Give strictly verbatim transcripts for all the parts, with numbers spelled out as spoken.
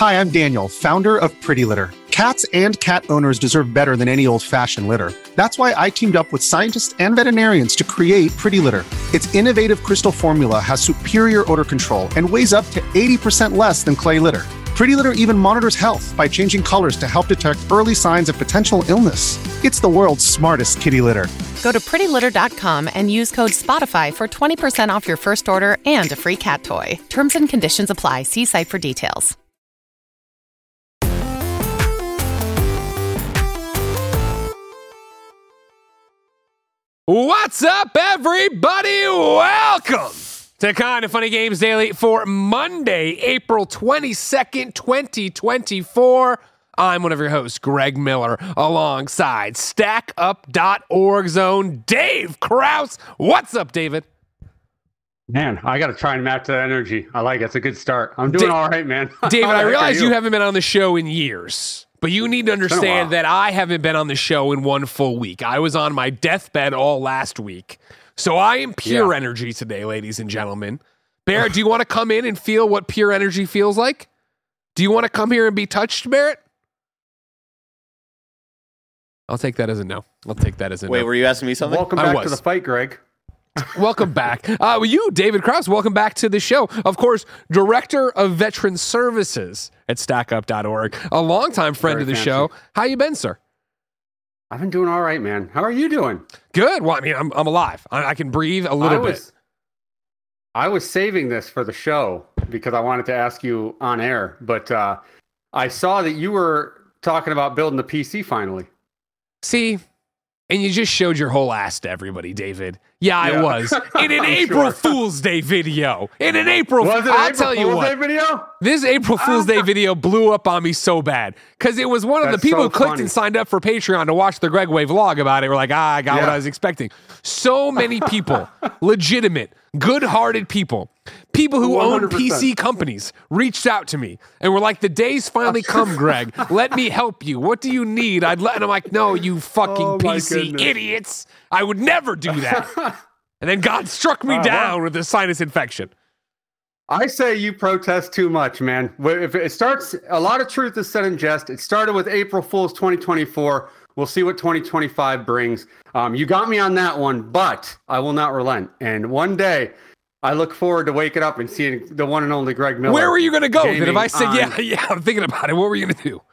Hi, I'm Daniel, founder of Pretty Litter. Cats and cat owners deserve better than any old-fashioned litter. That's why I teamed up with scientists and veterinarians to create Pretty Litter. Its innovative crystal formula has superior odor control and weighs up to eighty percent less than clay litter. Pretty Litter even monitors health by changing colors to help detect early signs of potential illness. It's the world's smartest kitty litter. Go to pretty litter dot com and use code SPOTIFY for twenty percent off your first order and a free cat toy. Terms and conditions apply. See site for details. What's up, everybody? Welcome to Kind of Funny Games Daily for Monday, April twenty-second, twenty twenty-four. I'm one of your hosts, Greg Miller, alongside stack up dot org's own Dave Kraus. What's up, David? Man, I got to try and match that energy. I like it. It's a good start. I'm doing Da- all right, man. David, I realize you? you haven't been on the show in years, but you need to understand that I haven't been on the show in one full week. I was on my deathbed all last week. So I am pure Yeah. energy today, ladies and gentlemen. Barrett, do you want to come in and feel what pure energy feels like? Do you want to come here and be touched, Barrett? I'll take that as a no. I'll take that as a Wait, no. were you asking me something? Welcome I back was. to the fight, Greg. Welcome back. Uh, well, you, David Krause, welcome back to the show. Of course, Director of Veteran Services at stack up dot org, a longtime friend Very of the fancy. show. How you been, sir? I've been doing all right, man. How are you doing? Good. Well, I mean, I'm, I'm alive. I, I can breathe a little I was, bit. I was saving this for the show because I wanted to ask you on air, but uh, I saw that you were talking about building the P C finally. See, and you just showed your whole ass to everybody, David. Yeah, I Yeah. was. In an I'm April sure. Fool's Day video. In an April Was it an I'll April tell you Fool's what. Day video? This April Fool's Day video blew up on me so bad because it was one of That's the people so who clicked funny. and signed up for Patreon to watch the Greg Way vlog about it. Were like, ah, I got what Yeah. I was expecting. So many people, legitimate, good-hearted people, people who one own hundred percent. P C companies reached out to me and were like, the day's finally come, Greg. Let me help you. What do you need? I'd let, and I'm like, no, you fucking Oh, my P C goodness. idiots. I would never do that. And then God struck me Uh, down well- with a sinus infection. I say you protest too much, man. Wh- If it starts, a lot of truth is said in jest. It started with April Fool's twenty twenty-four. We'll see what twenty twenty-five brings. Um, you got me on that one, but I will not relent. And one day, I look forward to waking up and seeing the one and only Greg Miller. Where were you going to go with it? If gaming I said, on- yeah, yeah, I'm thinking about it, what were you going to do?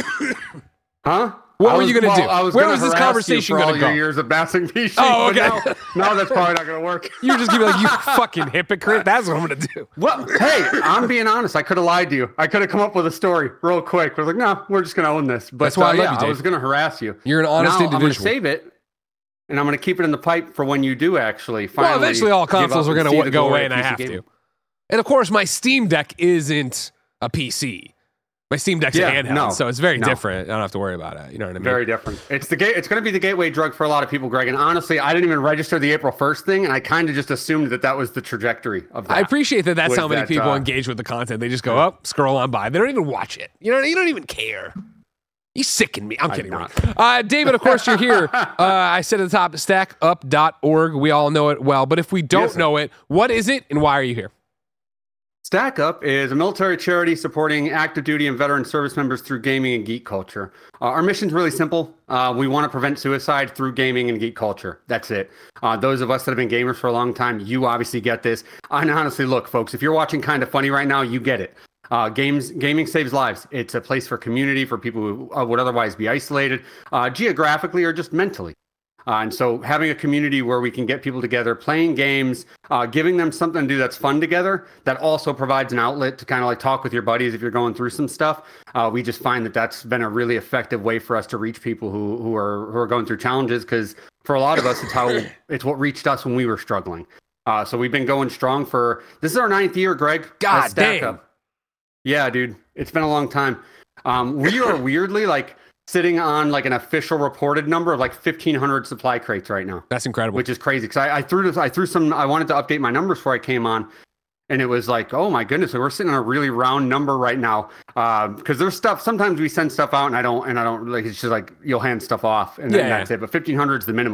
Huh? What I were was- you gonna well, do? I was Where gonna was this harass you conversation for gonna all your go? years of bashing P C, Oh, but okay. now, now that's probably not going to work. You're just going to be like, you fucking hypocrite. That's what I'm going to do. Well, hey, I'm being honest. I could have lied to you. I could have come up with a story real quick. I was like, no, we're just going to own this. But That's why I uh, love yeah, you, I Dave. was going to harass you. You're an honest now, I'm going to individual. save it, and I'm going to keep it in the pipe for when you do actually Well, finally. eventually all give up consoles are and going see to the go glory away of and I P C have gaming. to. And of course, my Steam Deck isn't a P C. My Steam Deck's Yeah, a handheld, no, so it's very no. different. I don't have to worry about it. You know what I mean? Very different. It's the gate. It's going to be the gateway drug for a lot of people, Greg. And honestly, I didn't even register the April first thing, and I kind of just assumed that that was the trajectory of that. I appreciate that that's Was how many that, people uh, engage with the content. They just go up, scroll on by. They don't even watch it. You know, you don't even care. You sicken me. I'm I'm kidding. not. Uh, David, of course, you're here. Uh, I said at the top, stack up dot org. We all know it well. But if we don't Yes, sir. know it, what is it and why are you here? Stack Up is a military charity supporting active duty and veteran service members through gaming and geek culture. Uh, our mission's really simple. Uh, we want to prevent suicide through gaming and geek culture. That's it. Uh, those of us that have been gamers for a long time, you obviously get this. And honestly, look, folks, if you're watching Kind of Funny right now, you get it. Uh, games, gaming saves lives. It's a place for community, for people who uh, would otherwise be isolated, uh, geographically or just mentally. Uh, and so having a community where we can get people together, playing games, uh, giving them something to do that's fun together, that also provides an outlet to kind of like talk with your buddies if you're going through some stuff. Uh, we just find that that's been a really effective way for us to reach people who, who are who are going through challenges, because for a lot of us, it's how it's what reached us when we were struggling. Uh, so we've been going strong for, this is our ninth year, Greg. God at Stack damn. Up. Yeah, dude, it's been a long time. Um, we are weirdly like sitting on like an official reported number of like fifteen hundred supply crates right now, That's incredible. which is crazy. Cause I, I threw this, I threw some, I wanted to update my numbers before I came on, and it was like, oh my goodness, we're sitting on a really round number right now. Uh, cause there's stuff, sometimes we send stuff out and I don't, and I don't like, it's just like, you'll hand stuff off and then Yeah. that's it. But fifteen hundred is the minimum.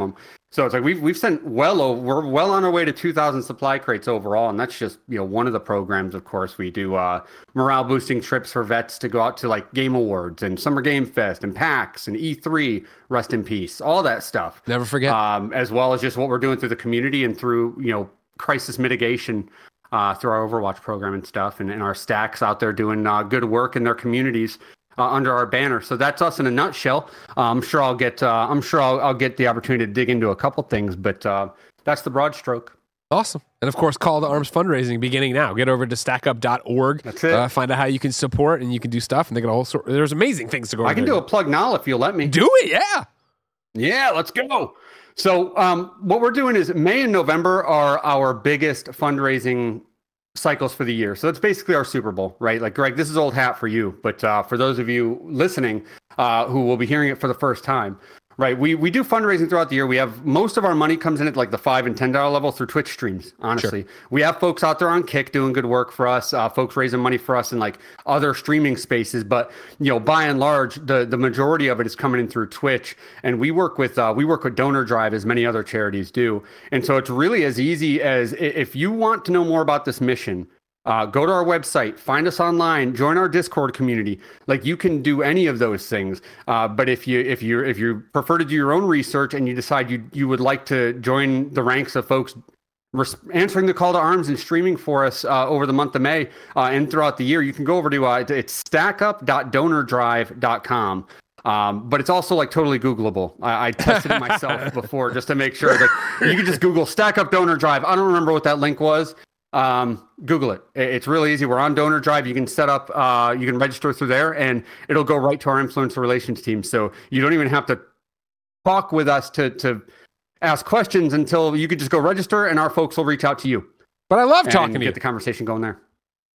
So it's like we've we've sent well over, we're well on our way to two thousand supply crates overall, and that's just, you know, one of the programs. Of course, we do uh, morale boosting trips for vets to go out to like Game Awards and Summer Game Fest and PAX and E three. Rest in peace, all that stuff. Never forget. Um, as well as just what we're doing through the community and through, you know, crisis mitigation uh, through our Overwatch program and stuff, and, and our stacks out there doing uh, good work in their communities. Uh, under our banner. So that's us in a nutshell. Uh, I'm sure I'll get uh, I'm sure I'll, I'll get the opportunity to dig into a couple things, but uh, that's the broad stroke. Awesome. And of course, Call to Arms fundraising beginning now. Get over to stack up dot org. That's it. Uh, find out how you can support, and you can do stuff, and they got a whole sort. There's amazing things to go. I can there. do a plug now if you'll let me. Do it, yeah. Yeah, let's go. So um, what we're doing is May and November are our biggest fundraising cycles for the year. So that's basically our Super Bowl, right? Like, Greg, this is old hat for you, but uh, for those of you listening uh, who will be hearing it for the first time, right? We we do fundraising throughout the year. We have most of our money comes in at like the five and ten dollar level through Twitch streams. Honestly, sure. We have folks out there on Kick doing good work for us. Uh, folks raising money for us in like other streaming spaces. But you know, by and large, the the majority of it is coming in through Twitch. And we work with uh, we work with Donor Drive, as many other charities do. And so it's really as easy as, if you want to know more about this mission, Uh, go to our website, find us online, join our Discord community. Like, you can do any of those things. Uh, but if you if you if you prefer to do your own research and you decide you you would like to join the ranks of folks res- answering the call to arms and streaming for us uh, over the month of May uh, and throughout the year, you can go over to uh, it's stack up dot donor drive dot com. Um, but it's also like totally Googleable. I, I tested it myself before just to make sure that you can just Google Stack Up Donor Drive. I don't remember what that link was. Um, Google it. It's really easy. We're on Donor Drive. You can set up, uh, you can register through there, and it'll go right to our influencer relations team. So you don't even have to talk with us to, to ask questions until you could just go register, and our folks will reach out to you. But I love talking to get you. Get the conversation going there.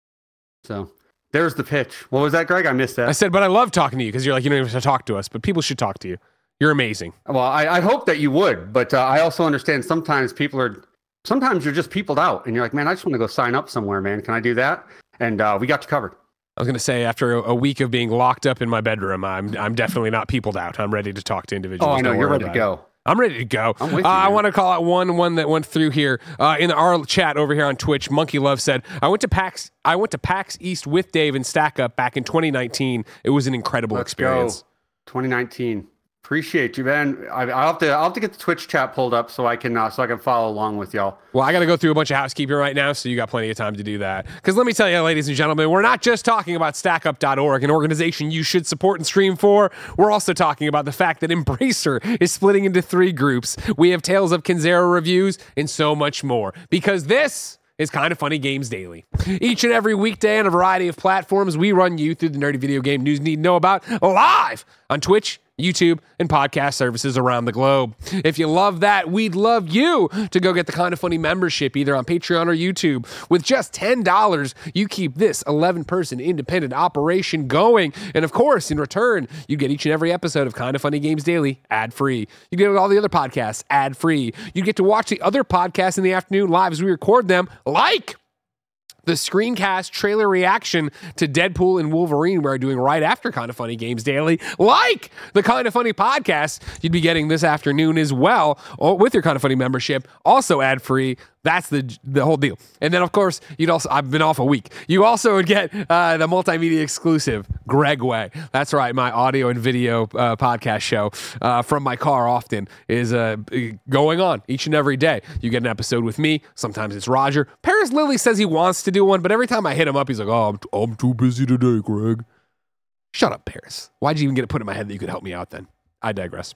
So there's the pitch. What was that, Greg? I missed that. I said, but I love talking to you because you're like, you don't even have to talk to us, but people should talk to you. You're amazing. Well, I, I hope that you would, but uh, I also understand sometimes people are, sometimes you're just peopled out and you're like, man, I just want to go sign up somewhere, man. Can I do that? And uh, we got you covered. I was going to say, after a, a week of being locked up in my bedroom, I'm I'm definitely not peopled out. I'm ready to talk to individuals. Oh, I know. Don't You're ready to it. go. I'm ready to go. I'm with uh, you, I want to call out one one that went through here uh, in our chat over here on Twitch. Monkey Love said, "I went to PAX. I went to PAX East with Dave and Stack Up back in twenty nineteen. It was an incredible Let's experience." Go. twenty nineteen. Appreciate you, man. I, I'll have to. I'll have to get the Twitch chat pulled up so I can uh, so I can follow along with y'all. Well, I got to go through a bunch of housekeeping right now, so you got plenty of time to do that. Because let me tell you, ladies and gentlemen, we're not just talking about stack up dot org, an organization you should support and stream for. We're also talking about the fact that Embracer is splitting into three groups. We have Tales of Kinzera reviews and so much more. Because this is Kinda Funny Games Daily. Each and every weekday on a variety of platforms, we run you through the nerdy video game news you need to know about live on Twitch, YouTube, and podcast services around the globe. If you love that, we'd love you to go get the Kinda Funny membership either on Patreon or YouTube. With just ten dollars, you keep this eleven-person independent operation going. And of course, in return, you get each and every episode of Kinda Funny Games Daily ad-free. You get all the other podcasts ad-free. You get to watch the other podcasts in the afternoon live as we record them, like the screencast trailer reaction to Deadpool and Wolverine we're doing right after Kinda Funny Games Daily, like the Kinda Funny podcast you'd be getting this afternoon as well with your Kinda Funny membership, also ad-free. That's the the whole deal. And then, of course, you'd also, I've been off a week. You also would get uh, the multimedia exclusive, Greg Way. That's right, my audio and video uh, podcast show uh, from my car often is uh, going on each and every day. You get an episode with me. Sometimes it's Roger. Paris Lilly says he wants to do one, but every time I hit him up, he's like, oh, I'm, t- I'm too busy today, Greg. Shut up, Paris. Why'd you even get it put in my head that you could help me out then? I digress.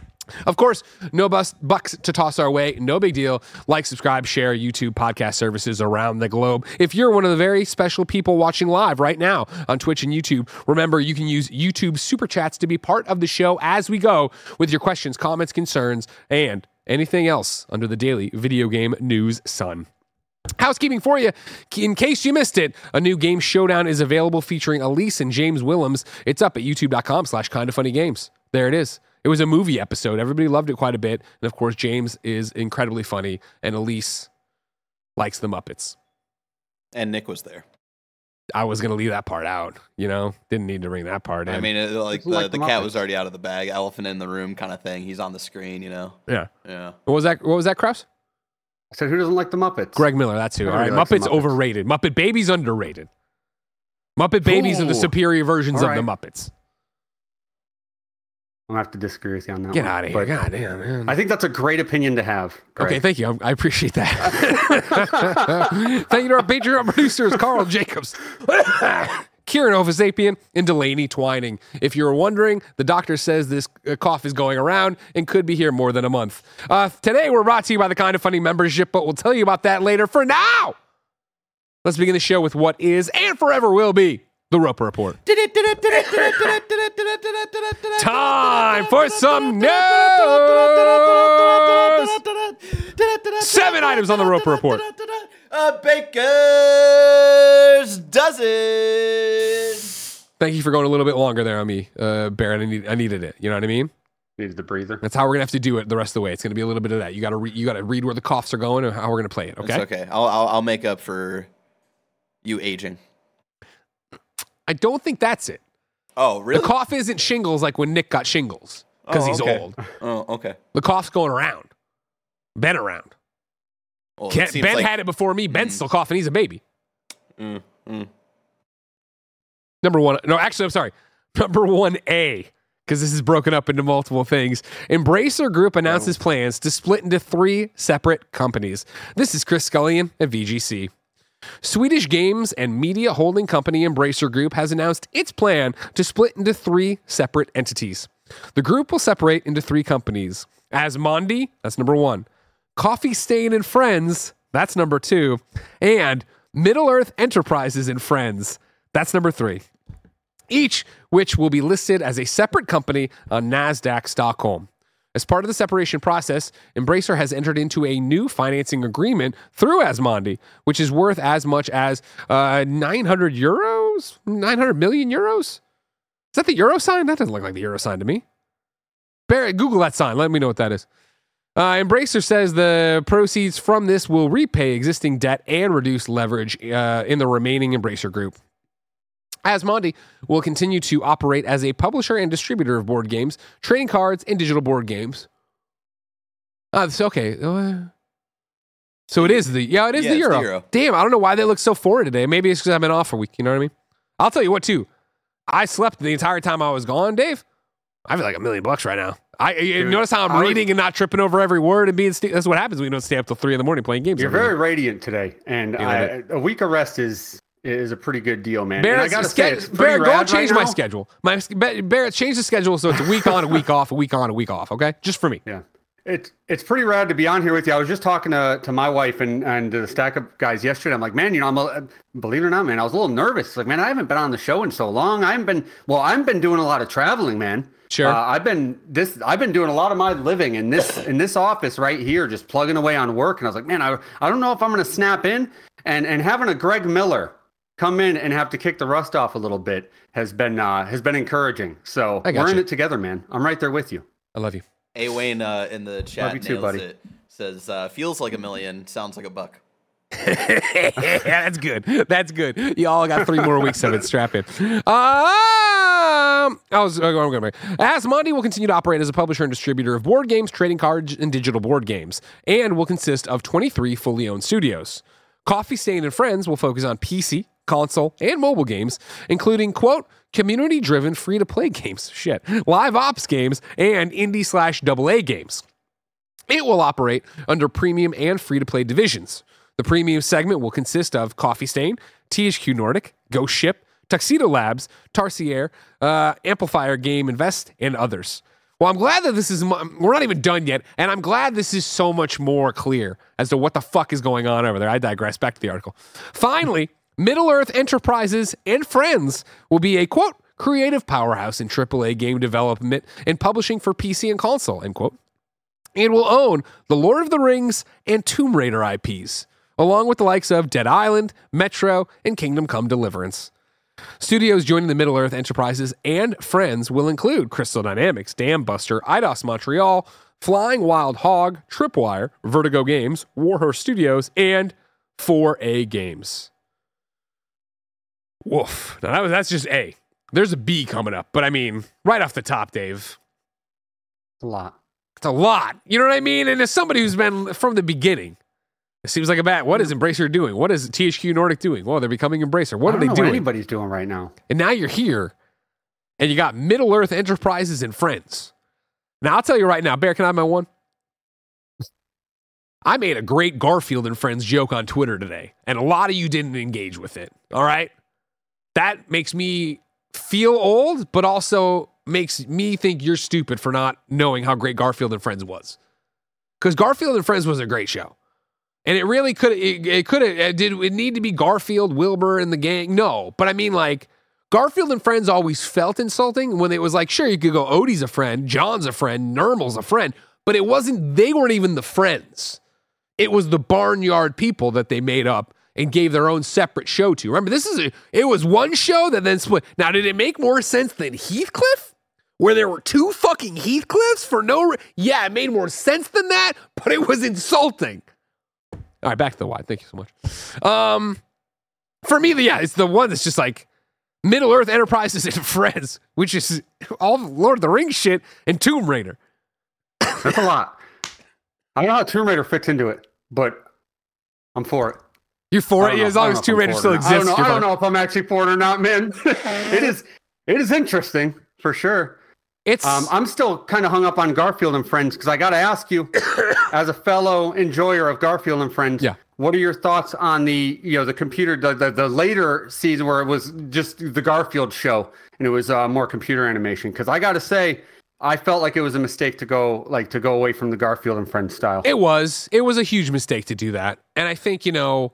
Of course, no bus, bucks to toss our way. No big deal. Like, subscribe, share YouTube podcast services around the globe. If you're one of the very special people watching live right now on Twitch and YouTube, remember you can use YouTube Super Chats to be part of the show as we go with your questions, comments, concerns, and anything else under the daily video game news sun. Housekeeping for you, in case you missed it, a new game showdown is available featuring Elise and James Willems. It's up at youtube.com slash kinda funny games. There it is. It was a movie episode. Everybody loved it quite a bit. And of course, James is incredibly funny, and Elise likes the Muppets. And Nick was there. I was going to leave that part out, you know? Didn't need to bring that part in. I mean, it, like It's the, like the the cat Muppets. was already out of the bag, elephant in the room kind of thing. He's on the screen, you know? Yeah. Yeah. What was that? What was that, Krause? I said, who doesn't like the Muppets? Greg Miller, that's who. All right, Everybody likes the Muppets, Muppets. overrated. Muppet Babies underrated. Muppet Babies are the Ooh. superior versions All of the right. Muppets. I'm going to have to disagree with you on that Get one. out of here. But God damn, man. I think that's a great opinion to have. Greg. Okay, thank you. I, I appreciate that. Thank you to our Patreon producers, Carl Jacobs, Kieran Ovasapian, and Delaney Twining. If you're wondering, the doctor says this uh, cough is going around and could be here more than a month. Uh, today, we're brought to you by the Kind of Funny membership, but we'll tell you about that later. For now, let's begin the show with what is and forever will be the Roper Report. Time for some news. Seven items on the Roper Report. A baker's dozen. Thank you for going a little bit longer there on me, uh, Barrett. I, need, I needed it. You know what I mean? Needed the breather. That's how we're gonna have to do it the rest of the way. It's gonna be a little bit of that. You gotta re- you gotta read where the coughs are going and how we're gonna play it. Okay. It's okay. I'll, I'll I'll make up for you aging. I don't think that's it. Oh, really? The cough isn't shingles like when Nick got shingles because Oh, he's okay. old. Oh, okay. The cough's going around. Ben around. Well, it Ken- seems Ben like- had it before me. Ben's Mm. still coughing. He's a baby. Mm, mm. Number one. No, actually, I'm sorry. Number one A, because this is broken up into multiple things. Embracer Group announces plans to split into three separate companies. This is Chris Scullion at V G C. Swedish games and media holding company Embracer Group has announced its plan to split into three separate entities. The group will separate into three companies. Asmondi, that's number one. Coffee Stain and Friends, that's number two. And Middle Earth Enterprises and Friends, that's number three. Each which will be listed as a separate company on NASDAQ Stockholm. As part of the separation process, Embracer has entered into a new financing agreement through Asmondi, which is worth as much as uh, nine hundred euros? nine hundred million euros? Is that the euro sign? That doesn't look like the euro sign to me. Barrett, Google that sign. Let me know what that is. Uh, Embracer says the proceeds from this will repay existing debt and reduce leverage uh, in the remaining Embracer Group. Asmondi will continue to operate as a publisher and distributor of board games, trading cards, and digital board games. Ah, it's okay. Uh, so it is the yeah, it is Yeah, the, it's the Euro. Euro. Damn, I don't know why they look so foreign today. Maybe it's because I've been off for a week. You know what I mean? I'll tell you what, too. I slept the entire time I was gone, Dave. I feel like a million bucks right now. I you Dude, notice how I'm I was- reading and not tripping over every word and being. St- that's what happens when you don't stay up till three in the morning playing games. You're every very day. radiant today, and Yeah, I, a week of rest is is a pretty good deal, man. And I Barrett's gotta ske- say, it's pretty Barrett, go rad and change right my now. schedule. My Ba- Barrett, change the schedule so it's a week on, a week off, a week on, a week off. Okay, just for me. Yeah. It's it's pretty rad to be on here with you. I was just talking to, to my wife and, and to the Stack Up guys yesterday. I'm like, man, you know, I'm a, believe it or not, man, I was a little nervous. Like, man, I haven't been on the show in so long. I haven't been well, I've been doing a lot of traveling, man. Sure. Uh, I've been this I've been doing a lot of my living in this in this office right here, just plugging away on work. And I was like, man, I I don't know if I'm gonna snap in. And and having a Greg Miller come in and have to kick the rust off a little bit has been uh, has been encouraging. So I got we're in you. it together, man. I'm right there with you. I love you. A Wayne uh, in the chat you too, nails buddy. it. Says uh, feels like a million, sounds like a buck. Yeah, that's good. That's good. You all got three more weeks of it. Strap in. Um, I was. I'm going to. Asmondi will continue to operate as a publisher and distributor of board games, trading cards, and digital board games, and will consist of twenty-three fully owned studios. Coffee Stain and Friends will focus on P C, console, and mobile games, including quote community-driven free-to-play games, shit, live ops games, and indie slash double A games. It will operate under premium and free-to-play divisions. The premium segment will consist of Coffee Stain, T H Q Nordic, Ghost Ship, Tuxedo Labs, Tarsier, uh, Amplifier Game Invest, and others. Well, I'm glad that this is, we're not even done yet, and I'm glad this is so much more clear as to what the fuck is going on over there. I digress. Back to the article. Finally, Middle Earth Enterprises and Friends will be a, quote, creative powerhouse in triple A game development and publishing for P C and console, end quote. It will own the Lord of the Rings and Tomb Raider I Ps, along with the likes of Dead Island, Metro, and Kingdom Come Deliverance. Studios joining the Middle Earth Enterprises and Friends will include Crystal Dynamics, Dam Buster, Eidos Montreal, Flying Wild Hog, Tripwire, Vertigo Games, Warhorse Studios, and four A Games. Woof. Now that was, that's just A. There's a B coming up, but I mean, right off the top, Dave. A lot. It's a lot. You know what I mean? And as somebody who's been from the beginning, it seems like a bad. What is Embracer doing? What is T H Q Nordic doing? Well, they're becoming Embracer. What I are don't they know doing? What anybody's doing right now. And now you're here, and you got Middle Earth Enterprises and Friends. Now, I'll tell you right now, Bear, can I have my one? I made a great Garfield and Friends joke on Twitter today, and a lot of you didn't engage with it, all right? That makes me feel old, but also makes me think you're stupid for not knowing how great Garfield and Friends was. Because Garfield and Friends was a great show. And it really could it, it could have, did it need to be Garfield, Wilbur, and the gang? No. But I mean, like, Garfield and Friends always felt insulting when it was like, sure, you could go, Odie's a friend, John's a friend, Nermal's a friend, but it wasn't, they weren't even the friends. It was the barnyard people that they made up and gave their own separate show to. Remember, this is a, it was one show that then split. Now, did it make more sense than Heathcliff? Where there were two fucking Heathcliffs for no re- Yeah, it made more sense than that, but it was insulting. All right, back to the why. Thank you so much. Um, for me, yeah, it's the one that's just like Middle Earth Enterprises and Friends, which is all Lord of the Rings shit and Tomb Raider. That's a lot. I don't know how Tomb Raider fits into it, but I'm for it. You're for it? As long as Tomb Raider still exists. I don't know, I don't know if I'm actually for it or not, man. it is it is interesting, for sure. It's um, I'm still kind of hung up on Garfield and Friends, because I got to ask you, as a fellow enjoyer of Garfield and Friends, yeah. what are your thoughts on the, you know, the computer, the, the, the later season where it was just the Garfield show and it was uh, more computer animation? Because I got to say, I felt like it was a mistake to go like to go away from the Garfield and Friends style. It was. It was a huge mistake to do that. And I think, you know,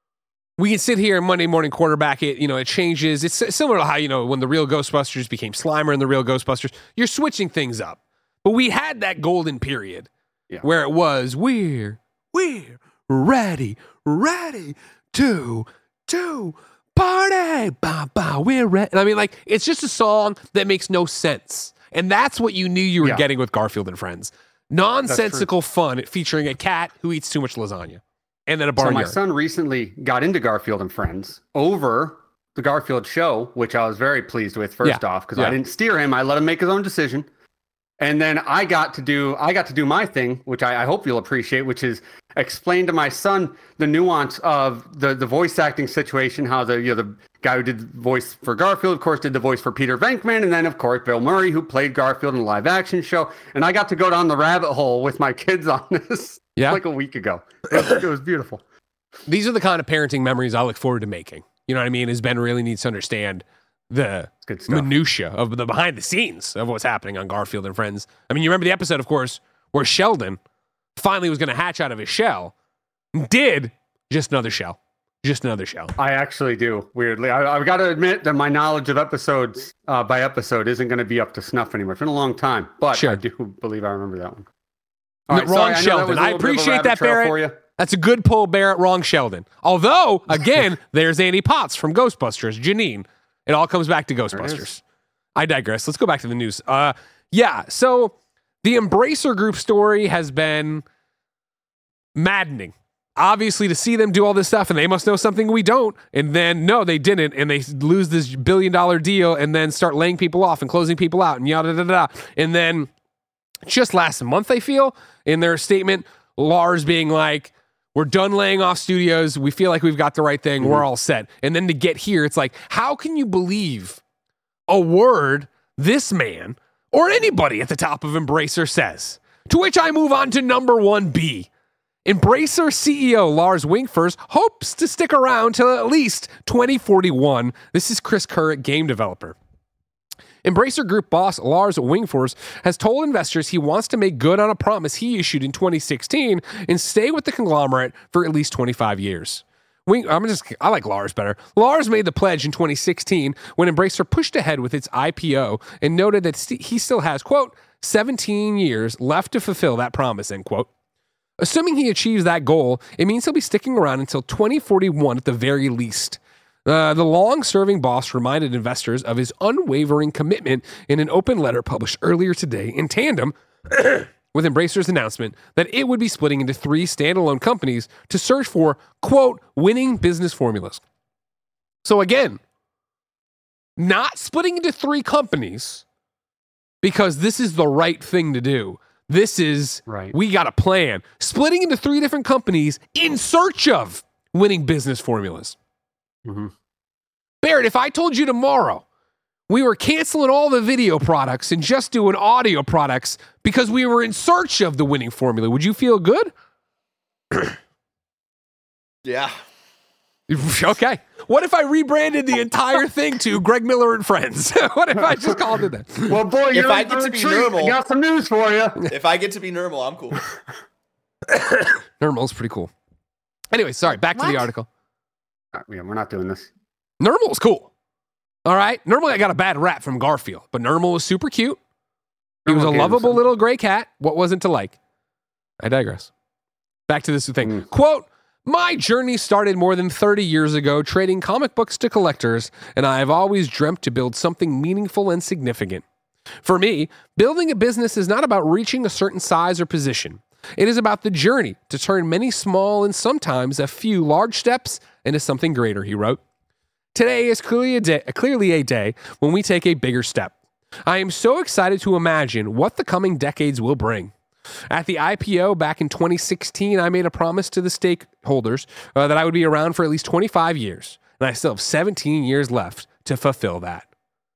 we can sit here and Monday morning quarterback it. You know, it changes. It's similar to how, you know, when the real Ghostbusters became Slimer and the real Ghostbusters, you're switching things up. But we had that golden period yeah. where it was, we're, we're ready, ready to, to party. Bah, bah, we're ready. And I mean, like, it's just a song that makes no sense. And that's what you knew you were yeah. getting with Garfield and Friends. Nonsensical fun featuring a cat who eats too much lasagna. And then a barnyard. So my son recently got into Garfield and Friends over the Garfield show, which I was very pleased with, first yeah. off, because yeah. I didn't steer him. I let him make his own decision. And then I got to do I got to do my thing, which I, I hope you'll appreciate, which is explain to my son the nuance of the, the voice acting situation, how the you know the guy who did the voice for Garfield, of course, did the voice for Peter Venkman, and then, of course, Bill Murray, who played Garfield in a live-action show. And I got to go down the rabbit hole with my kids on this yeah. like a week ago. It was, it was beautiful. These are the kind of parenting memories I look forward to making. You know what I mean? As Ben really needs to understand the minutia of the behind the scenes of what's happening on Garfield and Friends. I mean, you remember the episode, of course, where Sheldon finally was going to hatch out of his shell. Did just another shell. Just another shell. I actually do, weirdly. I, I've got to admit that my knowledge of episodes uh, by episode isn't going to be up to snuff anymore. It's been a long time, but sure. I do believe I remember that one. All right, wrong sorry, Sheldon. I, I appreciate that, Barrett. For you. That's a good pull, Barrett. Wrong Sheldon. Although, again, there's Annie Potts from Ghostbusters, Janine. It all comes back to Ghostbusters. I digress. Let's go back to the news. Uh, yeah, so the Embracer Group story has been maddening. Obviously, to see them do all this stuff, and they must know something we don't, and then, no, they didn't, and they lose this billion-dollar deal, and then start laying people off and closing people out, and yada-da-da-da. And then, just last month, I feel, in their statement, Lars being like, we're done laying off studios, we feel like we've got the right thing, mm-hmm. we're all set. And then to get here, it's like, how can you believe a word this man, or anybody at the top of Embracer says? To which I move on to number one B. Embracer C E O Lars Wingfors hopes to stick around till at least twenty forty-one. This is Chris Kerr, game developer. Embracer Group boss Lars Wingfors has told investors he wants to make good on a promise he issued in twenty sixteen and stay with the conglomerate for at least twenty-five years. Wing, I'm just, I like Lars better. Lars made the pledge in twenty sixteen when Embracer pushed ahead with its I P O and noted that st- he still has, quote, seventeen years left to fulfill that promise, end quote. Assuming he achieves that goal, it means he'll be sticking around until twenty forty-one at the very least. Uh, the long-serving boss reminded investors of his unwavering commitment in an open letter published earlier today in tandem with Embracer's announcement that it would be splitting into three standalone companies to search for, quote, winning business formulas. So again, not splitting into three companies because this is the right thing to do. This is, right. We got a plan. Splitting into three different companies in search of winning business formulas. Mm-hmm. Barrett, if I told you tomorrow we were canceling all the video products and just doing audio products because we were in search of the winning formula, would you feel good? Yeah. Okay. What if I rebranded the entire thing to Greg Miller and Friends? What if I just called it that? Well, boy, if you're I get to be treat. normal, I got some news for you. If I get to be normal, I'm cool. Normal's pretty cool. Anyway, sorry, back What? to the article. Uh, yeah, we're not doing this. Normal's cool. All right. Normally I got a bad rap from Garfield, but Normal was super cute. He was a Normal gave him lovable something. little gray cat. What wasn't to like? I digress. Back to this thing. Mm. Quote, my journey started more than thirty years ago trading comic books to collectors, and I have always dreamt to build something meaningful and significant. For me, building a business is not about reaching a certain size or position. It is about the journey to turn many small and sometimes a few large steps into something greater, he wrote. Today is clearly a day, clearly a day when we take a bigger step. I am so excited to imagine what the coming decades will bring. At the I P O back in twenty sixteen, I made a promise to the stakeholders uh, that I would be around for at least twenty-five years, and I still have seventeen years left to fulfill that.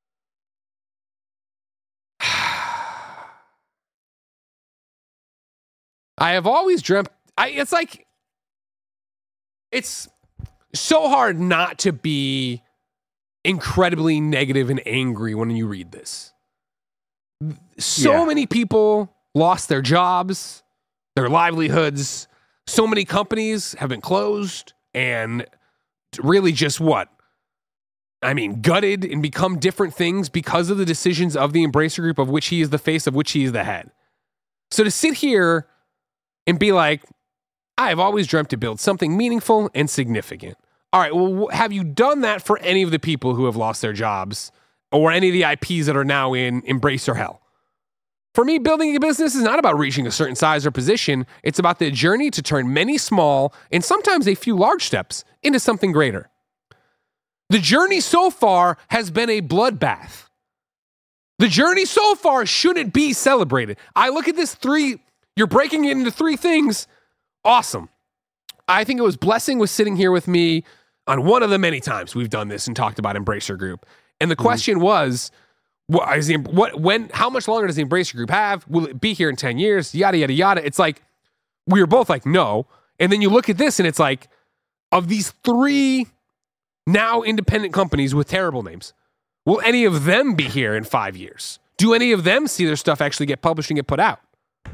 I have always dreamt, I, it's like, it's so hard not to be incredibly negative and angry when you read this. So Yeah. many people lost their jobs, their livelihoods. So many companies have been closed and really just what? I mean, gutted and become different things because of the decisions of the Embracer Group, of which he is the face, of which he is the head. So to sit here and be like, I've always dreamt to build something meaningful and significant. All right, well, have you done that for any of the people who have lost their jobs or any of the I Ps that are now in Embracer hell? For me, building a business is not about reaching a certain size or position. It's about the journey to turn many small and sometimes a few large steps into something greater. The journey so far has been a bloodbath. The journey so far shouldn't be celebrated. I look at this three, you're breaking it into three things. Awesome. I think it was Blessing was sitting here with me on one of the many times we've done this and talked about Embracer Group. And the question was, what, is the, what, when, how much longer does the Embracer Group have? Will it be here in ten years? Yada, yada, yada. It's like, we were both like, no. And then you look at this and it's like, of these three now independent companies with terrible names, will any of them be here in five years? Do any of them see their stuff actually get published and get put out?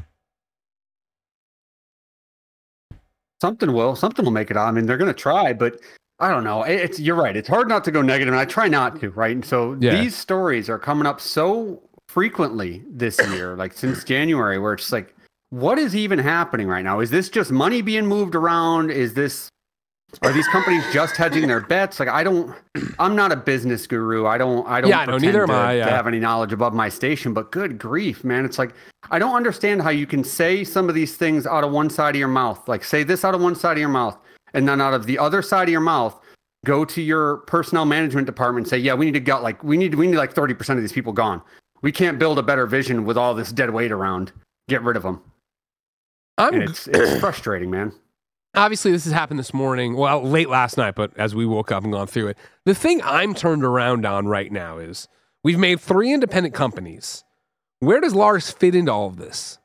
Something will. Something will make it out. I mean, they're going to try, but I don't know. It- It's you're right. It's hard not to go negative, and I try not to. Right. And so Yeah. these stories are coming up so frequently this year, like since January, where it's like, what is even happening right now? Is this just money being moved around? Is this are these companies just hedging their bets? Like, I don't. I'm not a business guru. I don't. I don't. Yeah, I know, pretend neither am to, I, to yeah. have any knowledge above my station. But good grief, man! It's like I don't understand how you can say some of these things out of one side of your mouth. Like say this out of one side of your mouth, and then out of the other side of your mouth, go to your personnel management department and say, yeah, we need to gut like we need we need like thirty percent of these people gone. We can't build a better vision with all this dead weight around. Get rid of them. I'm And it's it's frustrating, man. Obviously, this has happened this morning. Well, late last night, but as we woke up and gone through it, the thing I'm turned around on right now is we've made three independent companies. Where does Lars fit into all of this?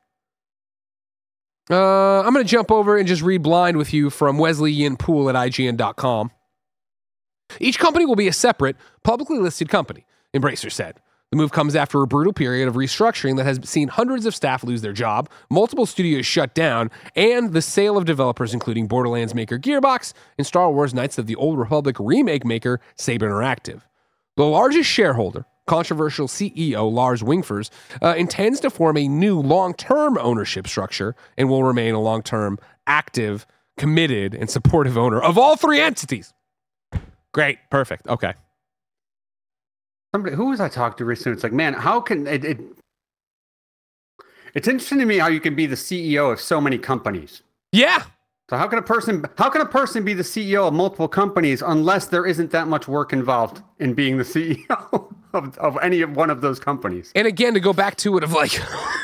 Uh, I'm going to jump over and just read blind with you from Wesley Yin Poole at I G N dot com. Each company will be a separate, publicly listed company, Embracer said. The move comes after a brutal period of restructuring that has seen hundreds of staff lose their job, multiple studios shut down, and the sale of developers including Borderlands maker Gearbox and Star Wars Knights of the Old Republic remake maker Saber Interactive. The largest shareholder, controversial C E O Lars Wingfors, uh, intends to form a new long-term ownership structure and will remain a long-term, active, committed, and supportive owner of all three entities. Great. Perfect. Okay. Somebody who was I talking to recently? It's like, man, how can it, it? It's interesting to me how you can be the C E O of so many companies. Yeah. So how can a person how can a person be the C E O of multiple companies unless there isn't that much work involved in being the C E O of, of any of one of those companies? And again, to go back to it of like,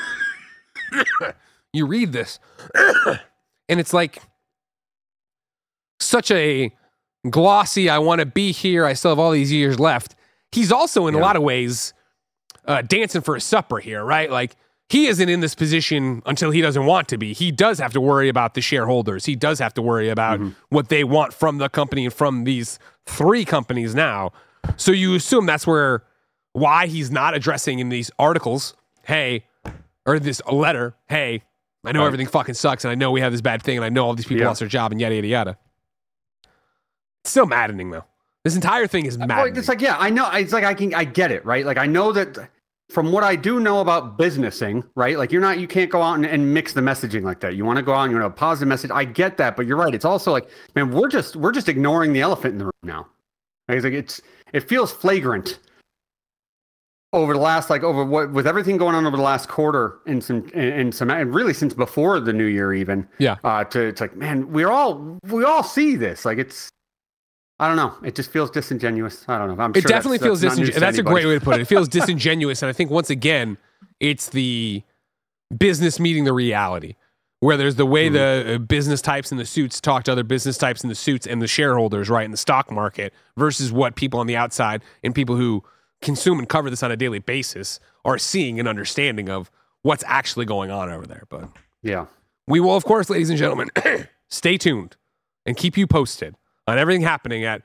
you read this, and it's like such a glossy, I want to be here, I still have all these years left. He's also, in yeah. a lot of ways, uh, dancing for his supper here, right? Like, he isn't in this position until he doesn't want to be. He does have to worry about the shareholders. He does have to worry about mm-hmm. what they want from the company and from these three companies now. So you assume that's where, why he's not addressing in these articles, hey, or this letter, hey, I know right. everything fucking sucks and I know we have this bad thing and I know all these people yeah. lost their job and yada, yada, yada. It's still maddening, though. This entire thing is maddening. It's like, yeah, I know. It's like, I can, I get it, right? Like, I know that from what I do know about businessing, right? Like, you're not, you can't go out and, and mix the messaging like that. You want to go out and you want a positive message. I get that, but you're right. It's also like, man, we're just, we're just ignoring the elephant in the room now. Right? It's like, it's, it feels flagrant over the last, like, over what, with everything going on over the last quarter and some, and some, and really since before the new year, even. Yeah. Uh, to, it's like, man, we're all, we all see this. Like, it's, I don't know. It just feels disingenuous. I don't know. I'm it sure definitely that's, feels that's disingenuous. That's a great way to put it. It feels disingenuous. And I think, once again, it's the business meeting the reality, where there's the way mm-hmm. the business types in the suits talk to other business types in the suits and the shareholders, right, in the stock market, versus what people on the outside and people who consume and cover this on a daily basis are seeing and understanding of what's actually going on over there. But yeah, we will, of course, ladies and gentlemen, stay tuned and keep you posted on everything happening at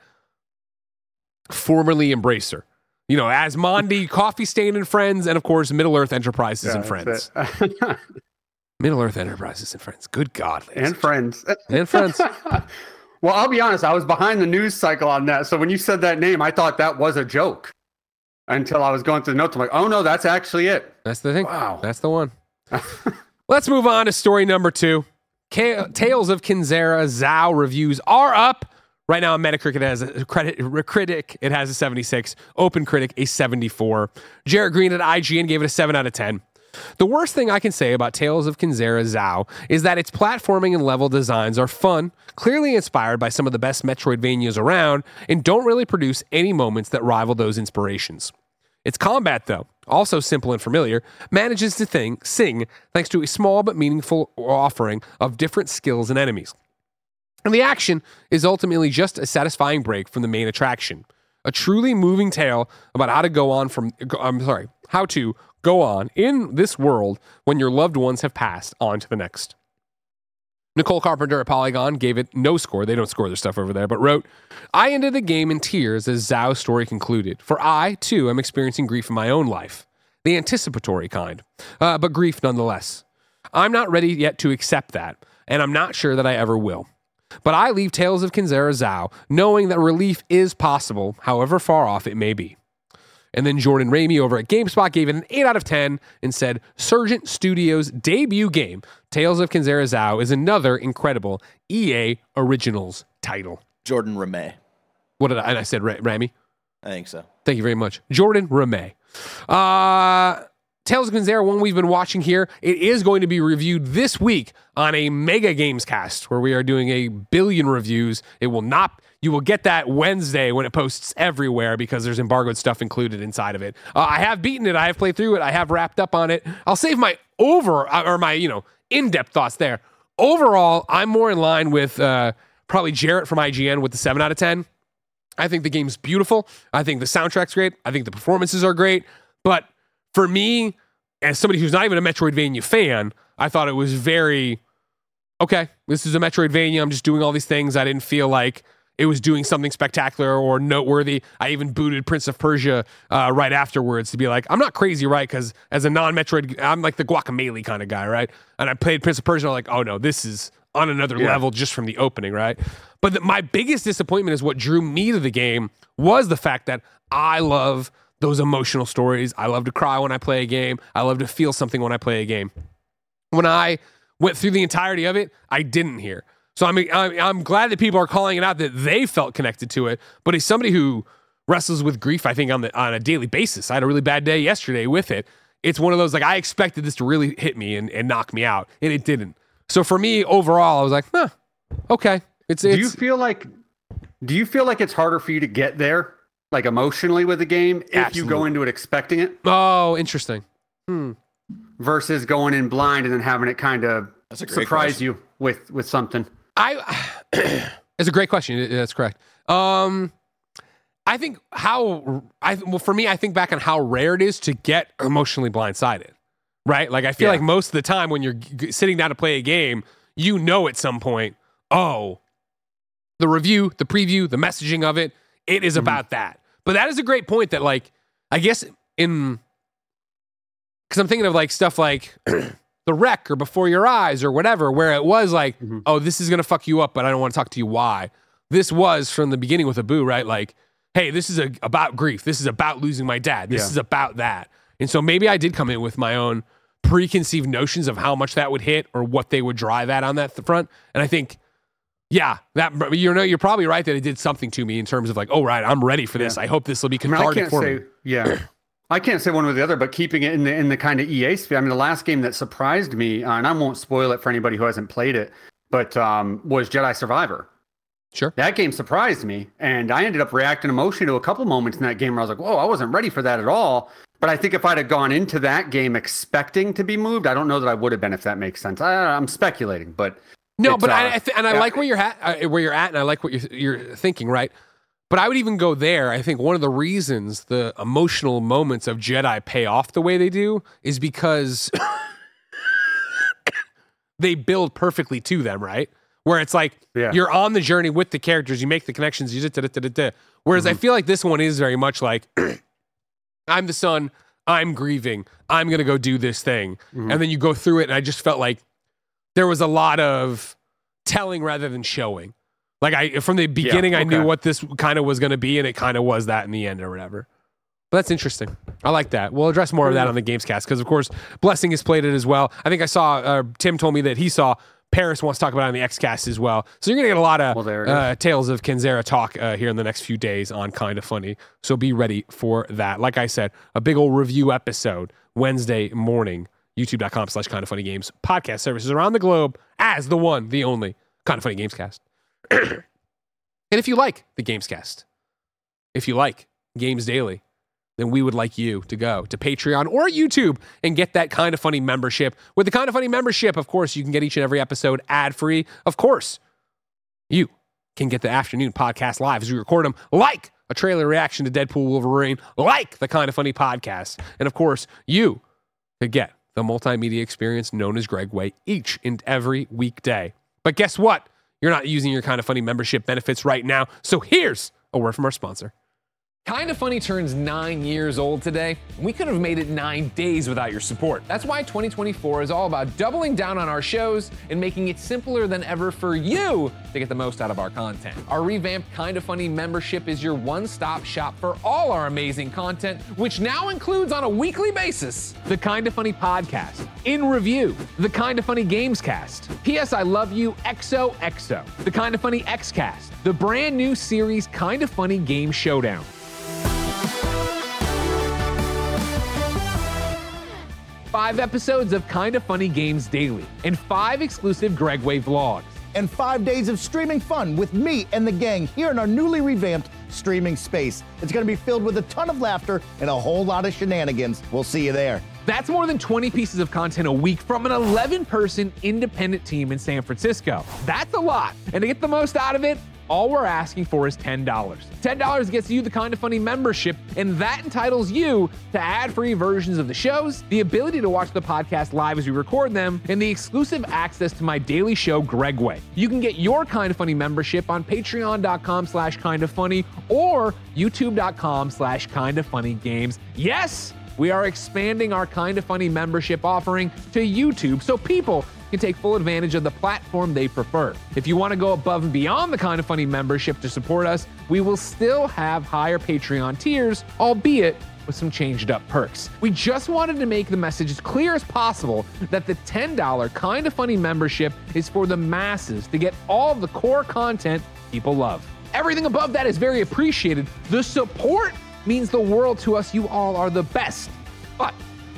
formerly Embracer. You know, as Mondi, Coffee Stain and Friends, and of course, Middle Earth Enterprises yeah, and Friends. Middle Earth Enterprises and Friends. Good God. And friends. And friends. Well, I'll be honest, I was behind the news cycle on that. So when you said that name, I thought that was a joke. Until I was going through the notes, I'm like, oh no, that's actually it. That's the thing. Wow. That's the one. Let's move on to story number two. K- Tales of Kinzera Zao reviews are up. Right now on Metacritic, it has a credit, critic, it has a seventy-six. Open Critic, a seventy-four. Jarrett Green at I G N gave it a seven out of ten. The worst thing I can say about Tales of Kinzera Zao is that its platforming and level designs are fun, clearly inspired by some of the best Metroidvanias around, and don't really produce any moments that rival those inspirations. Its combat, though, also simple and familiar, manages to thing, sing thanks to a small but meaningful offering of different skills and enemies. And the action is ultimately just a satisfying break from the main attraction. A truly moving tale about how to go on from, I'm sorry, how to go on in this world when your loved ones have passed on to the next. Nicole Carpenter at Polygon gave it no score. They don't score their stuff over there, but wrote, I ended the game in tears as Zao's story concluded, for I, too, am experiencing grief in my own life. The anticipatory kind, uh, but grief nonetheless. I'm not ready yet to accept that, and I'm not sure that I ever will. But I leave Tales of Kinzera Zao knowing that relief is possible, however far off it may be. And then Jordan Ramey over at GameSpot gave it an eight out of ten and said, Surgent Studios' debut game, Tales of Kinzera Zao, is another incredible E A Originals title. Jordan Ramey. What did I, and I said Ra- Ramey? I think so. Thank you very much. Jordan Ramey. Uh... Tales of Kinzera, one we've been watching here, it is going to be reviewed this week on a Mega Games Cast, where we are doing a billion reviews. It will not, you will get that Wednesday when it posts everywhere because there's embargoed stuff included inside of it. Uh, I have beaten it. I have played through it. I have wrapped up on it. I'll save my over, or my, you know, in-depth thoughts there. Overall, I'm more in line with uh, probably Jarrett from I G N with the seven out of ten. I think the game's beautiful. I think the soundtrack's great. I think the performances are great. But for me, as somebody who's not even a Metroidvania fan, I thought it was very, okay, this is a Metroidvania. I'm just doing all these things. I didn't feel like it was doing something spectacular or noteworthy. I even booted Prince of Persia uh, right afterwards to be like, I'm not crazy, right? Because as a non-Metroid, I'm like the Guacamelee kind of guy, right? And I played Prince of Persia, and I'm like, oh no, this is on another yeah. level just from the opening, right? But the, my biggest disappointment is what drew me to the game was the fact that I love those emotional stories. I love to cry when I play a game. I love to feel something when I play a game. When I went through the entirety of it, I didn't hear. So I'm, I'm, I'm glad that people are calling it out that they felt connected to it. But as somebody who wrestles with grief, I think on the on a daily basis, I had a really bad day yesterday with it. It's one of those, like, I expected this to really hit me and, and knock me out, and it didn't. So for me, overall, I was like, huh, Okay. It's, do it's, you feel like, do you feel like it's harder for you to get there, like emotionally with the game, if Absolutely. you go into it expecting it? Oh, interesting. Hmm. Versus going in blind and then having it kind of That's a great surprise question. you with, with something. I, it's a great question. That's correct. Um, I think how, I well, for me, I think back on how rare it is to get emotionally blindsided, right? Like, I feel Yeah. like most of the time when you're g- sitting down to play a game, you know at some point, oh, the review, the preview, the messaging of it, it is Mhm. about that. But that is a great point that, like, I guess in, because I'm thinking of like stuff like The Wreck or Before Your Eyes or whatever, where it was like, Mhm. oh, this is going to fuck you up, but I don't want to talk to you why. This was from the beginning with Abu, right? Like, hey, this is a, about grief. This is about losing my dad. This Yeah. is about that. And so maybe I did come in with my own preconceived notions of how much that would hit or what they would drive at on that th- front. And I think, yeah, that you know, you're probably right that it did something to me in terms of like, oh, right, I'm ready for this. Yeah. I hope this will be I mean, I cathartic can't for say, me. yeah. I can't say one or the other, but keeping it in the in the kind of E A sphere. I mean, the last game that surprised me, uh, and I won't spoil it for anybody who hasn't played it, but um, was Jedi Survivor. Sure. That game surprised me, and I ended up reacting emotionally to a couple moments in that game where I was like, whoa, I wasn't ready for that at all. But I think if I'd have gone into that game expecting to be moved, I don't know that I would have been, if that makes sense. I, I'm speculating, but No, it's, but uh, I, I th- and I yeah. like where you're at, uh, where you're at, and I like what you're, you're thinking, right? But I would even go there. I think one of the reasons the emotional moments of Jedi pay off the way they do is because they build perfectly to them, right? Where it's like Yeah. you're on the journey with the characters, you make the connections, you da, da, da, da, da. Whereas I feel like this one is very much like I'm the son, I'm grieving, I'm gonna go do this thing, Mhm. and then you go through it, and I just felt like there was a lot of telling rather than showing. Like I, from the beginning, I knew okay. what this kind of was going to be, and it kind of was that in the end or whatever. But that's interesting. I like that. We'll address more of that on the Gamescast because, of course, Blessing has played it as well. I think I saw, uh, Tim told me that he saw Paris wants to talk about it on the Xcast as well. So you're going to get a lot of Well, there it uh, Tales of Kenzera talk uh, here in the next few days on Kind of Funny. So be ready for that. Like I said, a big old review episode Wednesday morning, youtube.com slash Kind of Funny Games, podcast services around the globe as the one, the only Kind of Funny Gamescast. And if you like the Gamescast, if you like Games Daily, then we would like you to go to Patreon or YouTube and get that Kind of Funny membership. With the Kind of Funny membership, of course, you can get each and every episode ad-free. Of course, you can get the afternoon podcast live as we record them, like a trailer reaction to Deadpool Wolverine, like the Kind of Funny podcast. And of course, you could get the multimedia experience known as Greg Way each and every weekday. But guess what? You're not using your Kind of Funny membership benefits right now. So here's a word from our sponsor. Kind of Funny turns nine years old today. We could have made it nine days without your support. That's why twenty twenty-four is all about doubling down on our shows and making it simpler than ever for you to get the most out of our content. Our revamped Kind of Funny membership is your one-stop shop for all our amazing content, which now includes on a weekly basis the Kind of Funny podcast, In Review, the Kind of Funny Gamescast, P S I Love You X O X O, the Kind of Funny Xcast, the brand new series Kind of Funny Game Showdown. Five episodes of Kind of Funny Games Daily, and five exclusive Greg Way vlogs. And five days of streaming fun with me and the gang here in our newly revamped streaming space. It's going to be filled with a ton of laughter and a whole lot of shenanigans. We'll see you there. That's more than twenty pieces of content a week from an eleven-person independent team in San Francisco. That's a lot. And to get the most out of it, all we're asking for is ten dollars. ten dollars gets you the Kind of Funny membership, and that entitles you to ad-free versions of the shows, the ability to watch the podcast live as we record them, and the exclusive access to my daily show, Greg Way. You can get your Kind of Funny membership on patreon.com slash kind of funny or youtube.com slash kind of funny games. Yes, we are expanding our Kind of Funny membership offering to YouTube so people can take full advantage of the platform they prefer. If you want to go above and beyond the Kind of Funny membership to support us, we will still have higher Patreon tiers, albeit with some changed up perks. We just wanted to make the message as clear as possible that the ten dollars Kind of Funny membership is for the masses to get all the core content people love. Everything above that is very appreciated. The support means the world to us. You all are the best. But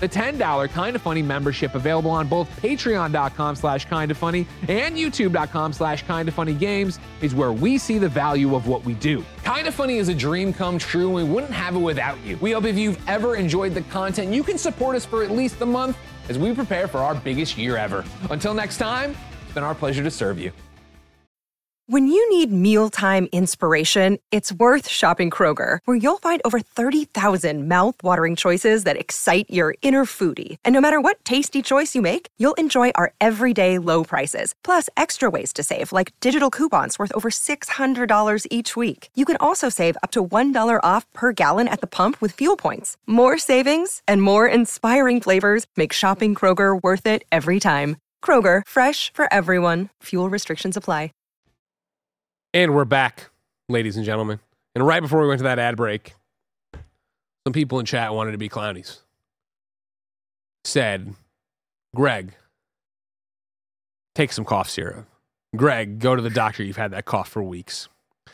The ten dollars Kinda Funny membership available on both patreon.com slash kinda funny and youtube.com slash kinda funny games is where we see the value of what we do. Kinda Funny is a dream come true, and we wouldn't have it without you. We hope if you've ever enjoyed the content, you can support us for at least a month as we prepare for our biggest year ever. Until next time, it's been our pleasure to serve you. When you need mealtime inspiration, it's worth shopping Kroger, where you'll find over thirty thousand mouth-watering choices that excite your inner foodie. And no matter what tasty choice you make, you'll enjoy our everyday low prices, plus extra ways to save, like digital coupons worth over six hundred dollars each week. You can also save up to one dollar off per gallon at the pump with fuel points. More savings and more inspiring flavors make shopping Kroger worth it every time. Kroger, fresh for everyone. Fuel restrictions apply. And we're back, ladies and gentlemen. And right before we went to that ad break, some people in chat wanted to be clownies. Said, Greg, take some cough syrup. Greg, go to the doctor. You've had that cough for weeks.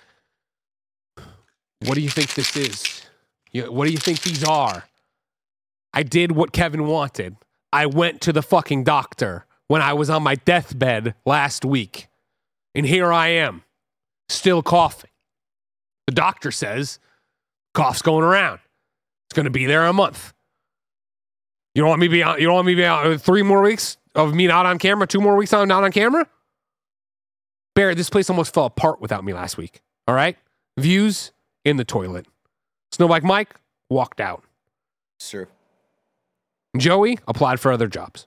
What do you think this is? You- What do you think these are? I did what Kevin wanted. I went to the fucking doctor when I was on my deathbed last week. And here I am. Still coughing. The doctor says cough's going around. It's going to be there in a month. You don't want me to be out? You don't want me to be out three more weeks of me not on camera? Two more weeks on not on camera? Barrett, this place almost fell apart without me last week. All right, views in the toilet. Snowbike Mike walked out. Sure. Joey applied for other jobs.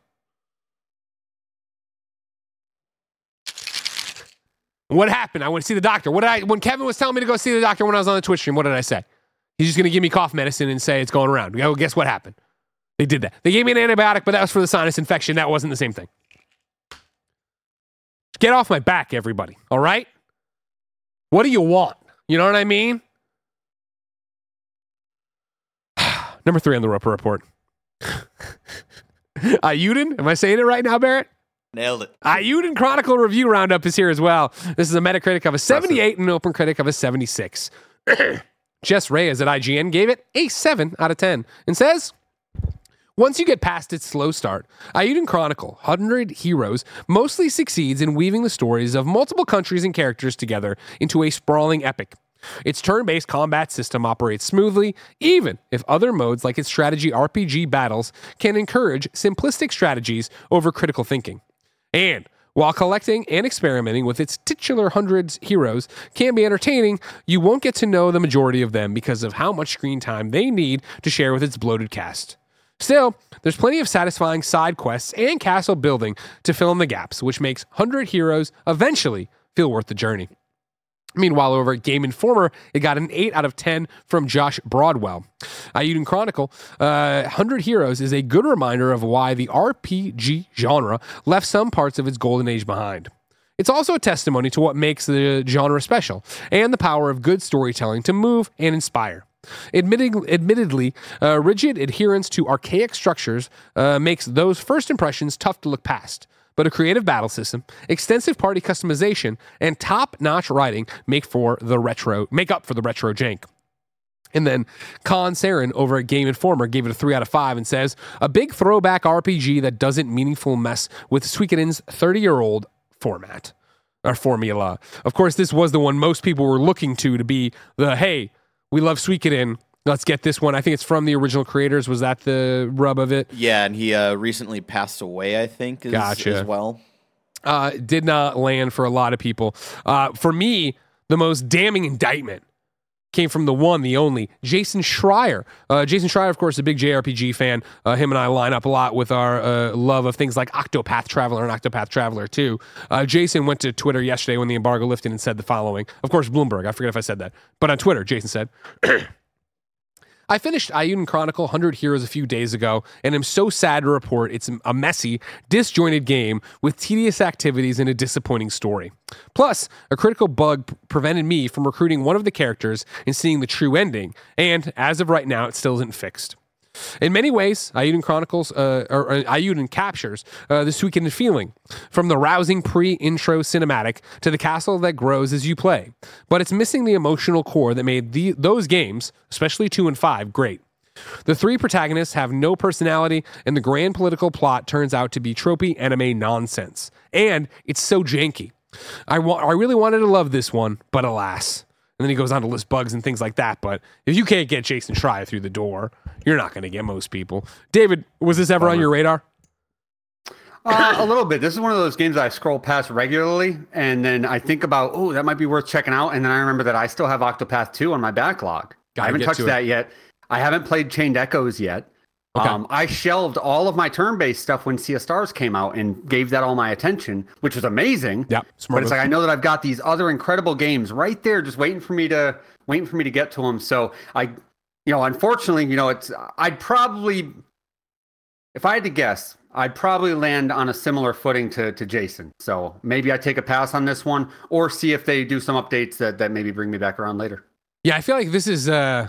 What happened? I went to see the doctor. What did I, when Kevin was telling me to go see the doctor when I was on the Twitch stream, what did I say? He's just going to give me cough medicine and say it's going around. Well, guess what happened? They did that. They gave me an antibiotic, but that was for the sinus infection. That wasn't the same thing. Get off my back, everybody. All right? What do you want? You know what I mean? Number three on the Roper Report. Ayuden? Am I saying it right now, Barrett? Nailed it. Ayuden Chronicle Review Roundup is here as well. This is a Metacritic of a seventy-eight and an Open Critic of a seventy-six. Jess Reyes at I G N gave it a seven out of ten and says, once you get past its slow start, Ayuden Chronicle, one hundred Heroes, mostly succeeds in weaving the stories of multiple countries and characters together into a sprawling epic. Its turn-based combat system operates smoothly, even if other modes like its strategy R P G battles can encourage simplistic strategies over critical thinking. And while collecting and experimenting with its titular hundreds heroes can be entertaining, you won't get to know the majority of them because of how much screen time they need to share with its bloated cast. Still, there's plenty of satisfying side quests and castle building to fill in the gaps, which makes one hundred Heroes eventually feel worth the journey. Meanwhile, over at Game Informer, it got an eight out of ten from Josh Broadwell. Ayuden Chronicle, uh, one hundred Heroes is a good reminder of why the R P G genre left some parts of its golden age behind. It's also a testimony to what makes the genre special, and the power of good storytelling to move and inspire. Admitting, admittedly, uh, rigid adherence to archaic structures uh, makes those first impressions tough to look past. But a creative battle system, extensive party customization, and top-notch writing make for the retro make up for the retro jank. And then Khan Saren over at Game Informer gave it a three out of five and says, a big throwback R P G that doesn't meaningful mess with Suikoden's thirty-year-old format or formula. Of course, this was the one most people were looking to to be the, hey, we love Suikoden. Let's get this one. I think it's from the original creators. Was that the rub of it? Yeah, and he uh, recently passed away, I think, as, Gotcha. as well. Uh, did not land for a lot of people. Uh, for me, the most damning indictment came from the one, the only, Jason Schreier. Uh, Jason Schreier, of course, a big J R P G fan. Uh, him and I line up a lot with our uh, love of things like Octopath Traveler and Octopath Traveler two. Uh, Jason went to Twitter yesterday when the embargo lifted and said the following. Of course, Bloomberg. I forget if I said that. But on Twitter, Jason said... I finished Ayuden Chronicle one hundred Heroes a few days ago, and am so sad to report it's a messy, disjointed game with tedious activities and a disappointing story. Plus, a critical bug p- prevented me from recruiting one of the characters and seeing the true ending, and as of right now, it still isn't fixed. In many ways, Ayuden Chronicles, uh, or, or Ayuden captures uh, this Suikoden feeling, from the rousing pre-intro cinematic to the castle that grows as you play. But it's missing the emotional core that made the, those games, especially two and five, great. The three protagonists have no personality, and the grand political plot turns out to be tropey anime nonsense. And it's so janky. I, wa- I really wanted to love this one, but alas. And then he goes on to list bugs and things like that. But if you can't get Jason Schreier through the door, you're not going to get most people. David, was this ever on your radar? Uh, a little bit. This is one of those games I scroll past regularly, and then I think about, oh, that might be worth checking out. And then I remember that I still have Octopath two on my backlog. Gotta I haven't get touched to that it. yet. I haven't played Chained Echoes yet. Okay. Um, I shelved all of my turn-based stuff when Sea of Stars came out and gave that all my attention, which was amazing. Yeah, smart but it's move. like I know that I've got these other incredible games right there, just waiting for me to waiting for me to get to them. So I, you know, unfortunately, you know, it's I'd probably, if I had to guess, I'd probably land on a similar footing to to Jason. So maybe I take a pass on this one, or see if they do some updates that that maybe bring me back around later. Yeah, I feel like this is uh,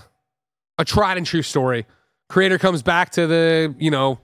a tried and true story. Creator comes back to the, you know,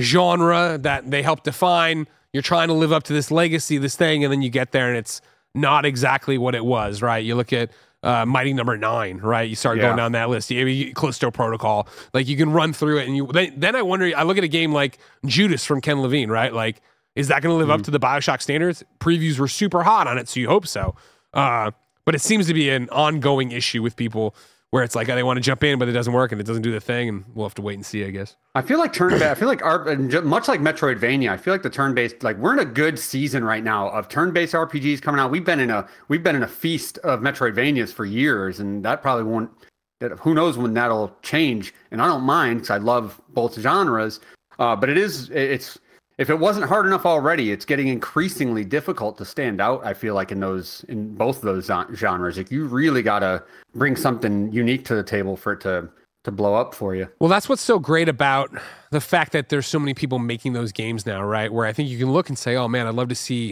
genre that they helped define. You're trying to live up to this legacy, this thing, and then you get there and it's not exactly what it was, right? You look at uh, Mighty Number Nine, right? You start Yeah. going down that list. You, you, Callisto Protocol, like you can run through it, and you then, then I wonder. I look at a game like Judas from Ken Levine, right? Like, is that going to live Mm-hmm. up to the BioShock standards? Previews were super hot on it, so you hope so. Uh, but it seems to be an ongoing issue with people where it's like, oh, they want to jump in, but it doesn't work and it doesn't do the thing, and we'll have to wait and see, I guess. I feel like turn I feel like our and ju- much like Metroidvania, I feel like the turn-based, like we're in a good season right now of turn-based R P Gs coming out. We've been in a we've been in a feast of Metroidvanias for years, and that probably won't. That who knows when that'll change? And I don't mind because I love both genres. Uh, but it is it's if it wasn't hard enough already, it's getting increasingly difficult to stand out. I feel like in those in both of those gen- genres, like you really gotta bring something unique to the table for it to to blow up for you. Well, that's what's so great about the fact that there's so many people making those games now, right? Where I think you can look and say, oh man, I'd love to see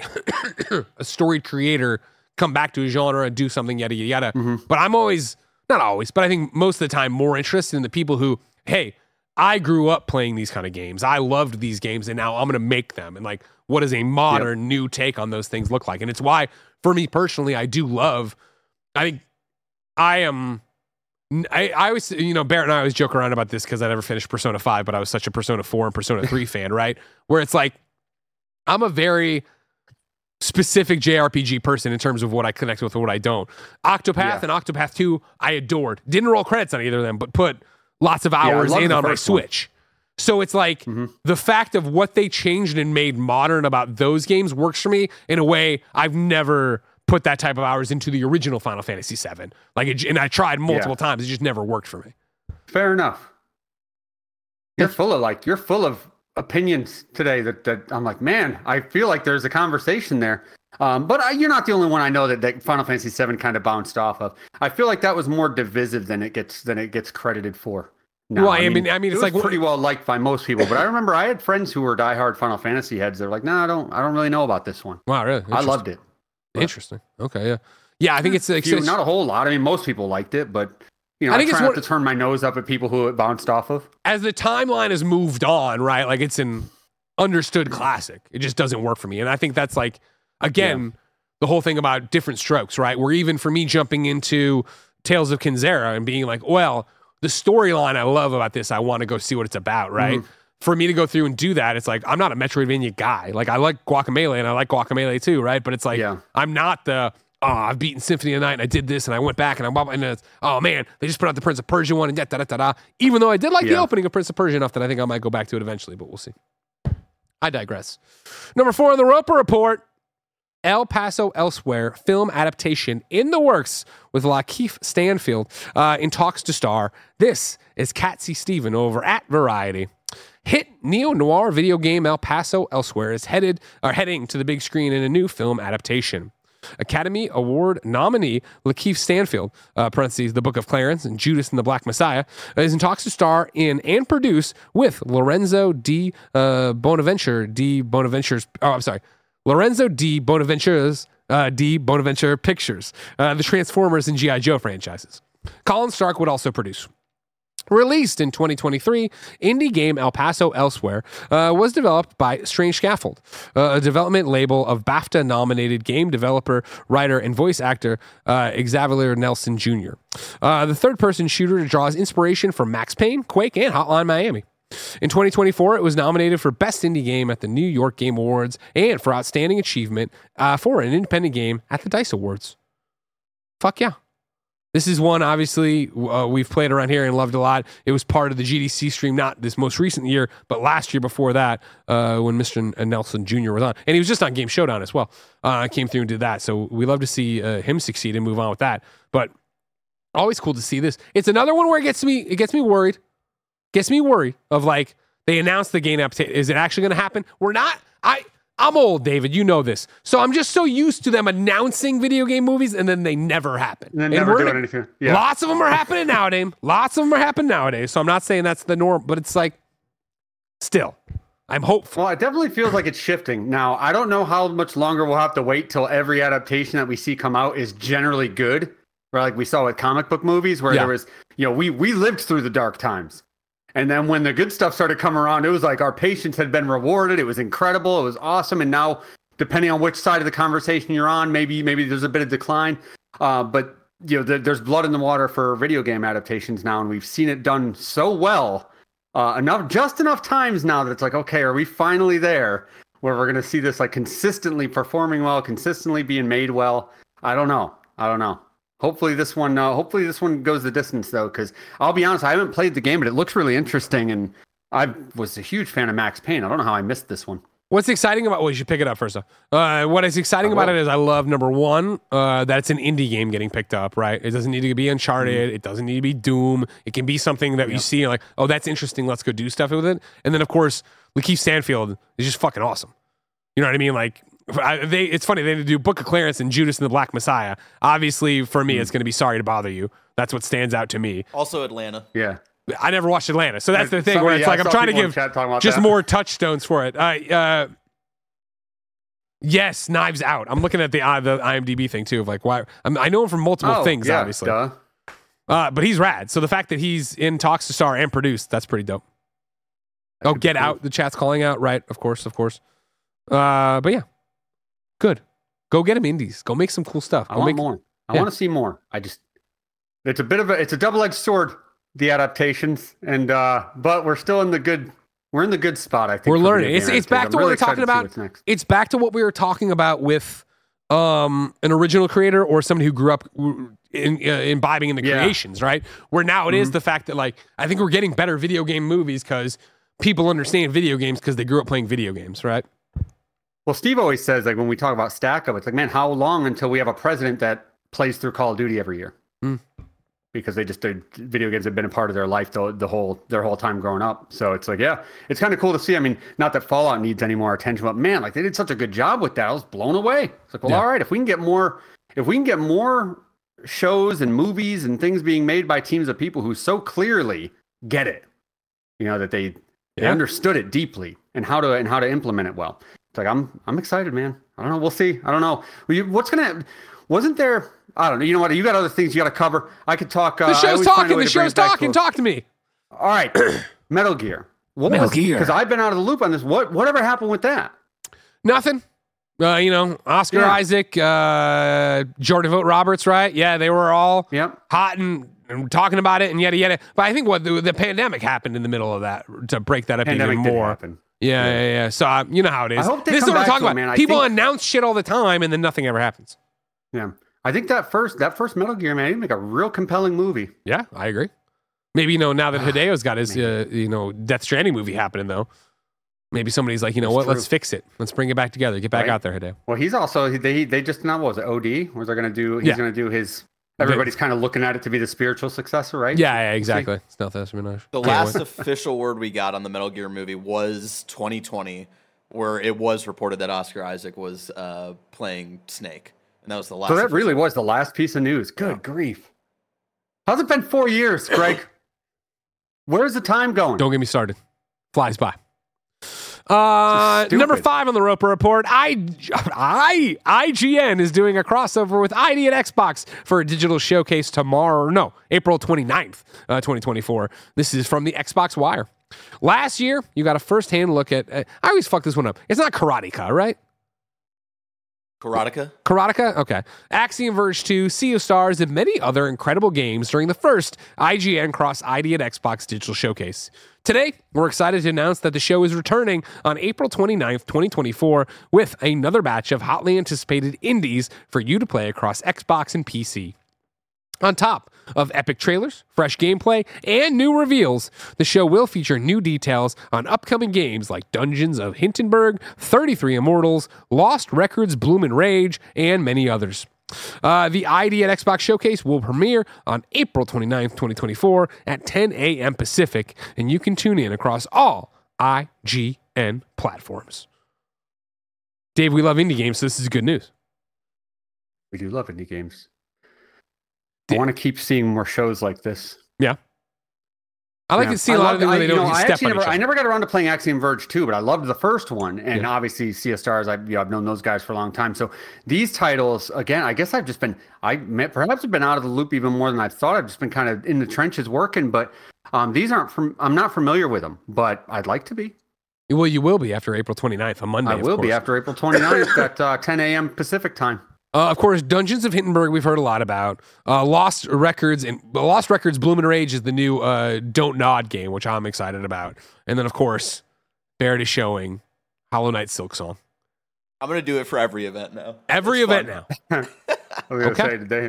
a storied creator come back to a genre and do something yada, yada, yada. Mm-hmm. But I'm always, not always, but I think most of the time more interested in the people who, hey, I grew up playing these kind of games. I loved these games and now I'm going to make them. And like, what does a modern yep. new take on those things look like? And it's why, for me personally, I do love, I think I am... I, I always, you know, Barrett and I always joke around about this because I never finished Persona five, but I was such a Persona four and Persona three fan, right? Where it's like, I'm a very specific J R P G person in terms of what I connect with and what I don't. Octopath Yeah. and Octopath two, I adored. Didn't roll credits on either of them, but put lots of hours yeah, in on my first one. Switch. So it's like Mm-hmm. the fact of what they changed and made modern about those games works for me in a way I've never put that type of hours into the original Final Fantasy seven. Like, it, and I tried multiple Yeah. times. It just never worked for me. Fair enough. You're full of like you're full of opinions today that, that I'm like, man, I feel like there's a conversation there. Um, but I, you're not the only one I know that, that Final Fantasy seven kind of bounced off of. I feel like that was more divisive than it gets than it gets credited for. No, Well, I mean- I mean, it it's was like- pretty well liked by most people. But I remember I had friends who were diehard Final Fantasy heads. They're like, no, I don't, I don't really know about this one. Wow, really? I loved it. But- Interesting. Okay, yeah. Yeah, I think it's... it's, Few, it's not a whole lot. I mean, most people liked it, but you know, I I, think try it's not one- to turn my nose up at people who it bounced off of. as the timeline has moved on, right? Like, it's an understood classic. It just doesn't work for me. And I think that's like, again, the whole thing about different strokes, right? Where even for me jumping into Tales of Kinzera and being like, well, the storyline I love about this, I want to go see what it's about, right? Mm-hmm. For me to go through and do that, it's like, I'm not a Metroidvania guy. Like, I like Guacamelee and I like Guacamelee too, right? But it's like, Yeah. I'm not the, oh, I've beaten Symphony of the Night and I did this and I went back and I, blah, blah, and it's, oh man, they just put out the Prince of Persia one and da da da da da. Even though I did like the Yeah. opening of Prince of Persia enough that I think I might go back to it eventually, but we'll see. I digress. Number four on the Roper Report, El Paso Elsewhere film adaptation in the works with Lakeith Stanfield uh, in talks to star. This is Catsy Steven over at Variety. Hit neo-noir video game El Paso Elsewhere is headed or heading to the big screen in a new film adaptation. Academy Award nominee Lakeith Stanfield, uh, parentheses, The Book of Clarence and Judas and the Black Messiah, is in talks to star in and produce with Lorenzo D. Uh, Bonaventure, D. Bonaventure's, oh, I'm sorry, Lorenzo D. Bonaventure's, uh, D. Bonaventure Pictures, uh, the Transformers and G I. Joe franchises. Colin Stark would also produce. Released in twenty twenty-three, indie game El Paso Elsewhere uh, was developed by Strange Scaffold, uh, a development label of BAFTA-nominated game developer, writer, and voice actor uh, Xavier Nelson Junior Uh, the third-person shooter draws inspiration from Max Payne, Quake, and Hotline Miami. In twenty twenty-four, it was nominated for Best Indie Game at the New York Game Awards and for Outstanding Achievement uh, for an independent game at the DICE Awards. Fuck yeah. This is one, obviously, uh, we've played around here and loved a lot. It was part of the G D C stream, not this most recent year, but last year before that, uh, when Mister Nelson Junior was on. And he was just on Game Showdown as well. Uh, came through and did that. So we love to see uh, him succeed and move on with that. But always cool to see this. It's another one where it gets me, it gets me worried. Gets me worried of like, they announced the game update. Is it actually going to happen? We're not, I... I'm old, David. You know this. So I'm just so used to them announcing video game movies and then they never happen. And then never we're doing gonna, anything. Yeah. Lots of them are happening nowadays. Lots of them are happening nowadays. So I'm not saying that's the norm, but it's like, still, I'm hopeful. Well, it definitely feels like it's shifting. Now, I don't know how much longer we'll have to wait till every adaptation that we see come out is generally good. Or like we saw with comic book movies where Yeah. there was, you know, we, we lived through the dark times. And then when the good stuff started coming around, it was like our patience had been rewarded. It was incredible. It was awesome. And now, depending on which side of the conversation you're on, maybe maybe there's a bit of decline. Uh, but you know, th- there's blood in the water for video game adaptations now, and we've seen it done so well, uh, enough just enough times now that it's like, okay, are we finally there where we're going to see this like consistently performing well, consistently being made well? I don't know. I don't know. Hopefully this one, uh, hopefully this one goes the distance though, because I'll be honest, I haven't played the game, but it looks really interesting, and I was a huge fan of Max Payne. I don't know how I missed this one. What's exciting about? Well, you should pick it up first. Uh, what is exciting about it is I love number one uh, that it's an indie game getting picked up. Right, it doesn't need to be Uncharted. Mm. It doesn't need to be Doom. It can be something that yep. you see and like, oh, that's interesting. Let's go do stuff with it. And then of course, Lakeith Stanfield is just fucking awesome. You know what I mean? Like. I, they, it's funny, they do Book of Clarence and Judas and the Black Messiah. Obviously, for me, mm. it's going to be Sorry to Bother You. That's what stands out to me. Also Atlanta. Yeah. I never watched Atlanta, so that's the thing Somebody, where it's yeah, like I'm trying to give just that. more touchstones for it. Uh, uh, yes, Knives Out. I'm looking at the uh, the IMDb thing too of like why I'm, I know him from multiple oh, things, yeah, obviously. Duh. Uh, but he's rad. So the fact that he's in talks to star and produce, that's pretty dope. That oh, Get cool. Out. The chat's calling out, right? Of course, of course. Uh, but yeah. Good. Go get him indies. Go make some cool stuff. Go I want make, more. I yeah. want to see more. I just, it's a bit of a, it's a double-edged sword, the adaptations, and uh, but we're still in the good, we're in the good spot. I think we're learning. It's it's back I'm to what really we were talking about. To it's back to what we were talking about with um, an original creator or somebody who grew up in, uh, imbibing in the yeah. creations, right? Where now it mm-hmm. is the fact that like I think we're getting better video game movies because people understand video games because they grew up playing video games, right? Well, Steve always says, like, when we talk about Stack Up, it's like, man, how long until we have a president that plays through Call of Duty every year? Mm. Because they just, their video games have been a part of their life the, the whole, their whole time growing up. So it's like, yeah, it's kind of cool to see. I mean, not that Fallout needs any more attention, but man, like, they did such a good job with that. I was blown away. It's like, well, yeah. all right, if we can get more, if we can get more shows and movies and things being made by teams of people who so clearly get it, you know, that they, they yeah. understood it deeply and how to, and how to implement it well. It's like, I'm I'm excited, man. I don't know. We'll see. I don't know. What's going to... Wasn't there... I don't know. You know what? You got other things you got to cover. I could talk... Uh, the show's talking. The show's talking. Talk to me. All right. Metal Gear. What Metal was, Gear. Because I've been out of the loop on this. What Whatever happened with that? Nothing. Uh, you know, Oscar yeah. Isaac, uh, Jordan Vogt Roberts, right? Yeah, they were all yep. hot and, and talking about it and yada, yada. But I think what the, the pandemic happened in the middle of that to break that up pandemic even more. Happen. Yeah, yeah, yeah. So, uh, you know how it is. I hope they this is come what we're back talking to about. it, man. People think, announce shit all the time, and then nothing ever happens. Yeah. I think that first that first Metal Gear, man, he'd make a real compelling movie. Yeah, I agree. Maybe, you know, now that Hideo's got his, uh, you know, Death Stranding movie happening, though, maybe somebody's like, you know That's what, true. let's fix it. Let's bring it back together. Get back right. out there, Hideo. Well, he's also, they they just, now what was it, O D? Where they're going to do, he's yeah. going to do his... Everybody's kind of looking at it to be the spiritual successor, right? Yeah, yeah, exactly. It's not that Minaj. The last official word we got on the Metal Gear movie was twenty twenty, where it was reported that Oscar Isaac was uh, playing Snake, and that was the last. So that official. really was the last piece of news. Good yeah. grief! How's it been four years, Greg? Where's the time going? Don't get me started. Flies by. Uh, number five on the Roper Report, I, I, I G N is doing a crossover with I D at Xbox for a digital showcase tomorrow. No, April twenty-ninth, uh, twenty twenty-four. This is from the Xbox Wire. Last year, you got a first-hand look at, uh, I always fuck this one up. It's not Karateka, right? Karateka? Karateka? Okay. Axiom Verge two, Sea of Stars, and many other incredible games during the first I G N Cross I D at Xbox Digital Showcase. Today, we're excited to announce that the show is returning on April twenty-ninth, twenty twenty-four with another batch of hotly anticipated indies for you to play across Xbox and P C. On top of epic trailers, fresh gameplay, and new reveals, the show will feature new details on upcoming games like Dungeons of Hinterberg, thirty-three Immortals, Lost Records Bloom and Rage, and many others. Uh, the I D at Xbox Showcase will premiere on April twenty-ninth, twenty twenty-four at ten a.m. Pacific, and you can tune in across all I G N platforms. Dave, we love indie games, so this is good news. We do love indie games. I want to keep seeing more shows like this. Yeah. I like yeah. to see a lot of them where they don't know, step on never, each other. I never got around to playing Axiom Verge two, but I loved the first one. And yeah. obviously, Sea of Stars, I've, you know, I've known those guys for a long time. So these titles, again, I guess I've just been, I perhaps have been out of the loop even more than I thought. I've just been kind of in the trenches working, but um, these aren't from, I'm not familiar with them, but I'd like to be. Well, you will be after April twenty-ninth on Monday. I will be after April twenty-ninth at uh, ten a.m. Pacific time. Uh, of course, Dungeons of Hinterberg we've heard a lot about. Uh, Lost Records and Lost Records Bloom and Rage is the new uh, Don't Nod game, which I'm excited about. And then, of course, Barrett is showing Hollow Knight Silksong. I'm going to do it for every event now. Every It's event fun. now. I was Okay. gonna say, did they,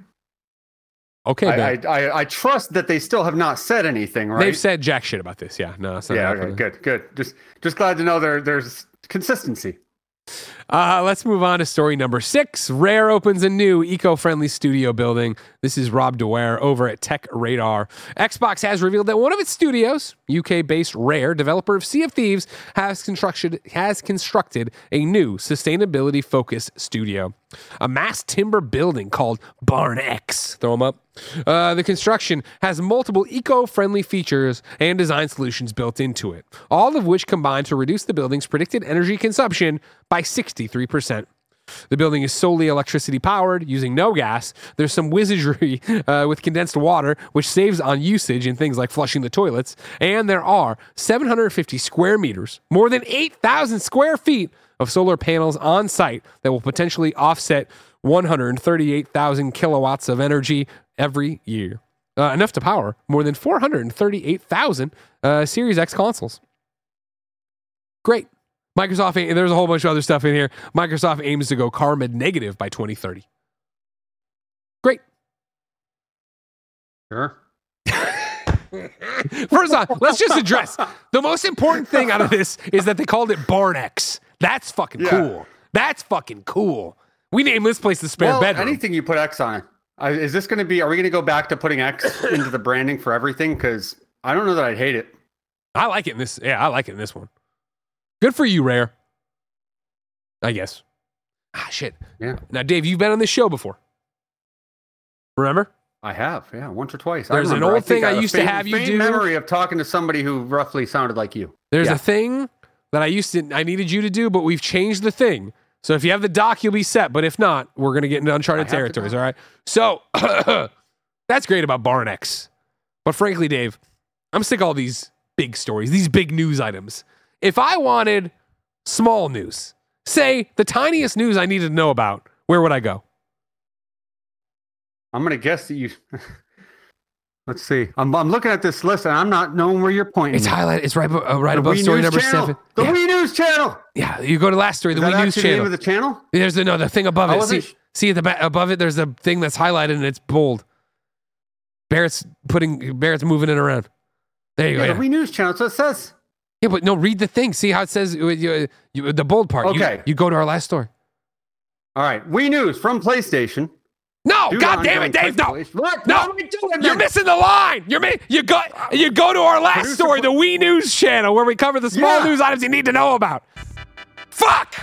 Okay, I, Ben. I, I, I trust that they still have not said anything, right? They've said jack shit about this. Yeah, no, it's not yeah, happening. okay, good, good. Just just glad to know there there's consistency. Uh, let's move on to story number six. Rare opens a new eco-friendly studio building. This is Rob Dwyer over at Tech Radar. Xbox has revealed that one of its studios, U K-based Rare, developer of Sea of Thieves, has constructed has constructed a new sustainability-focused studio. A mass timber building called Barn X. Throw them up. Uh, the construction has multiple eco-friendly features and design solutions built into it, all of which combine to reduce the building's predicted energy consumption by sixty-three percent. The building is solely electricity powered, using no gas. There's some wizardry uh, with condensed water, which saves on usage in things like flushing the toilets. And there are seven hundred fifty square meters, more than eight thousand square feet of solar panels on site that will potentially offset one hundred thirty-eight thousand kilowatts of energy every year. Uh, enough to power more than four hundred thirty-eight thousand uh, Series X consoles. Great. Microsoft, there's a whole bunch of other stuff in here. Microsoft aims to go carbon negative by twenty thirty. Great. Sure. First off, let's just address the most important thing out of this is that they called it Barn X. That's fucking Yeah. cool. That's fucking cool. We named this place the spare Well, bedroom. anything you put X on it. Uh, is this going to be, are we going to go back to putting X into the branding for everything? Because I don't know that I'd hate it. I like it in this. Yeah, I like it in this one. Good for you, Rare. I guess. Ah, shit. Yeah. Now, Dave, you've been on this show before. Remember? I have, yeah, once or twice. I There's an remember. old thing think I have a used to faint- have you faint do. memory of talking to somebody who roughly sounded like you. There's Yeah. a thing that I used to, I needed you to do, but we've changed the thing. So if you have the doc, you'll be set. But if not, we're going to get into uncharted I have the territories. doc. All right. So that's great about Barn X. But frankly, Dave, I'm sick of all these big stories, these big news items. If I wanted small news, say the tiniest news I needed to know about, where would I go? I'm going to guess that you. Let's see. I'm, I'm looking at this list and I'm not knowing where you're pointing. It's highlighted. It's right, abo- uh, right The above Wii story News number channel. seven. The yeah. Wii News channel. yeah, you go to last story, Is the that Wii News actually the name channel. of the channel? There's the no, the thing above I it. wasn't See, sh- see at the back above it. There's a thing that's highlighted and it's bold. Barrett's putting Barrett's moving it around. There you Yeah, go. the Yeah. Wii News channel. So it says. Yeah, but no, read the thing. See how it says uh, you, you, the bold part. You- Okay. You, go to our last story. All right. Wii News from PlayStation. No, Due to God damn it, ongoing Dave! No, PlayStation- What? no, What are we doing you're then? missing the line. You're mi- you go you go to our last Producer story, the pl- Wii News channel, where we cover the small Yeah. news items you need to know about. Fuck.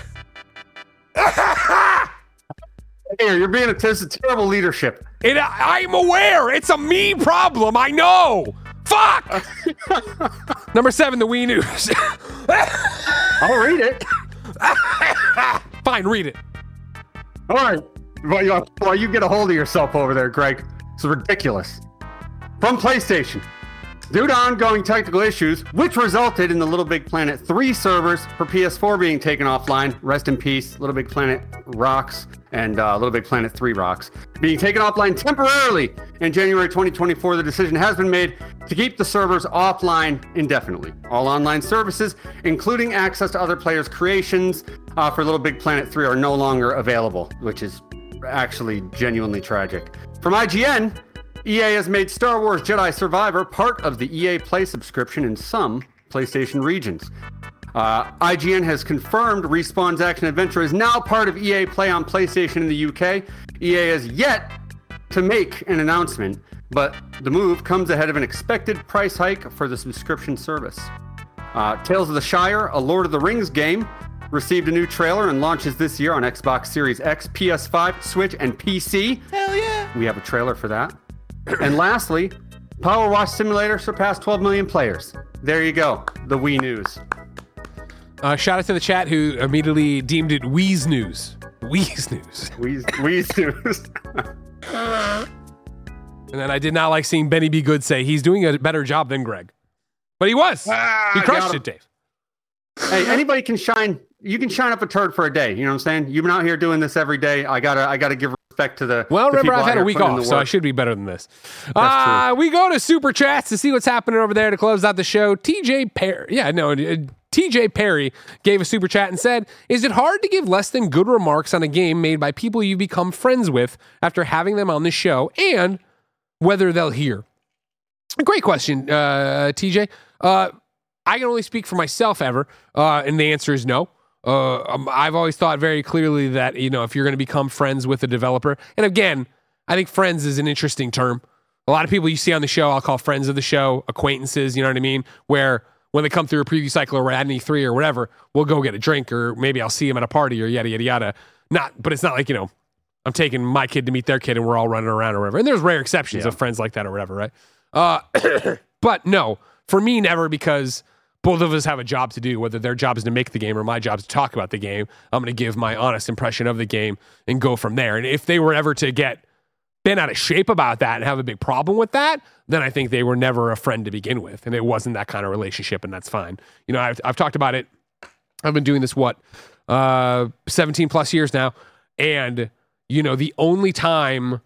Here, you're being a, this is terrible leadership. It, I'm aware. It's a me problem. I know. Fuck. Number seven, the Wii News. I'll read it. Fine, read it. All right. Well, you, well, you get a hold of yourself over there, Greg. It's ridiculous. From PlayStation. Due to ongoing technical issues, which resulted in the Little Big Planet three servers for P S four being taken offline, rest in peace, Little Big Planet rocks, and uh, Little Big Planet three rocks, being taken offline temporarily in January twenty twenty-four, the decision has been made to keep the servers offline indefinitely. All online services, including access to other players' creations uh, for Little Big Planet three, are no longer available, which is actually genuinely tragic. From I G N, E A has made Star Wars Jedi Survivor part of the E A Play subscription in some PlayStation regions. Uh, I G N has confirmed Respawn's action adventure is now part of E A Play on PlayStation in the U K. E A has yet to make an announcement, but the move comes ahead of an expected price hike for the subscription service. Uh, Tales of the Shire, a Lord of the Rings game, received a new trailer and launches this year on Xbox Series X, P S five, Switch, and P C. Hell yeah! We have a trailer for that. And lastly, Power Wash Simulator surpassed twelve million players. There you go, the Wii news. Uh, shout out to the chat who immediately deemed it Wheeze News. Wheeze News. Wheeze, Wheeze news. And then I did not like seeing Benny B. Good say he's doing a better job than Greg. But he was. Ah, he crushed got him. it, Dave. Hey, anybody can shine. You can shine up a turd for a day. You know what I'm saying? You've been out here doing this every day. I gotta, I gotta give respect to the. Well, the remember, people I've out had a here week putting in off, the so I work. should be better than this. That's Uh, true. we go to Super Chats to see what's happening over there to close out the show. T J Perry, yeah, no, uh, T J Perry gave a super chat and said, "Is it hard to give less than good remarks on a game made by people you become friends with after having them on the show, and whether they'll hear?" Great question, uh, T J. Uh, I can only speak for myself ever, uh, and the answer is no. Uh, um, I've always thought very clearly that, you know, if you're going to become friends with a developer, and again, I think friends is an interesting term. A lot of people you see on the show, I'll call friends of the show, acquaintances, you know what I mean? Where when they come through a preview cycle or we're at an E three or whatever, we'll go get a drink, or maybe I'll see them at a party or yada, yada, yada. Not, but it's not like, you know, I'm taking my kid to meet their kid and we're all running around or whatever. And there's rare exceptions Yeah. of friends like that or whatever, right? Uh, but no, for me, never, because both of us have a job to do, whether their job is to make the game or my job is to talk about the game. I'm going to give my honest impression of the game and go from there. And if they were ever to get bent out of shape about that and have a big problem with that, then I think they were never a friend to begin with. And it wasn't that kind of relationship, and that's fine. You know, I've, I've talked about it. I've been doing this, what, uh, seventeen plus years now. And, you know, the only time...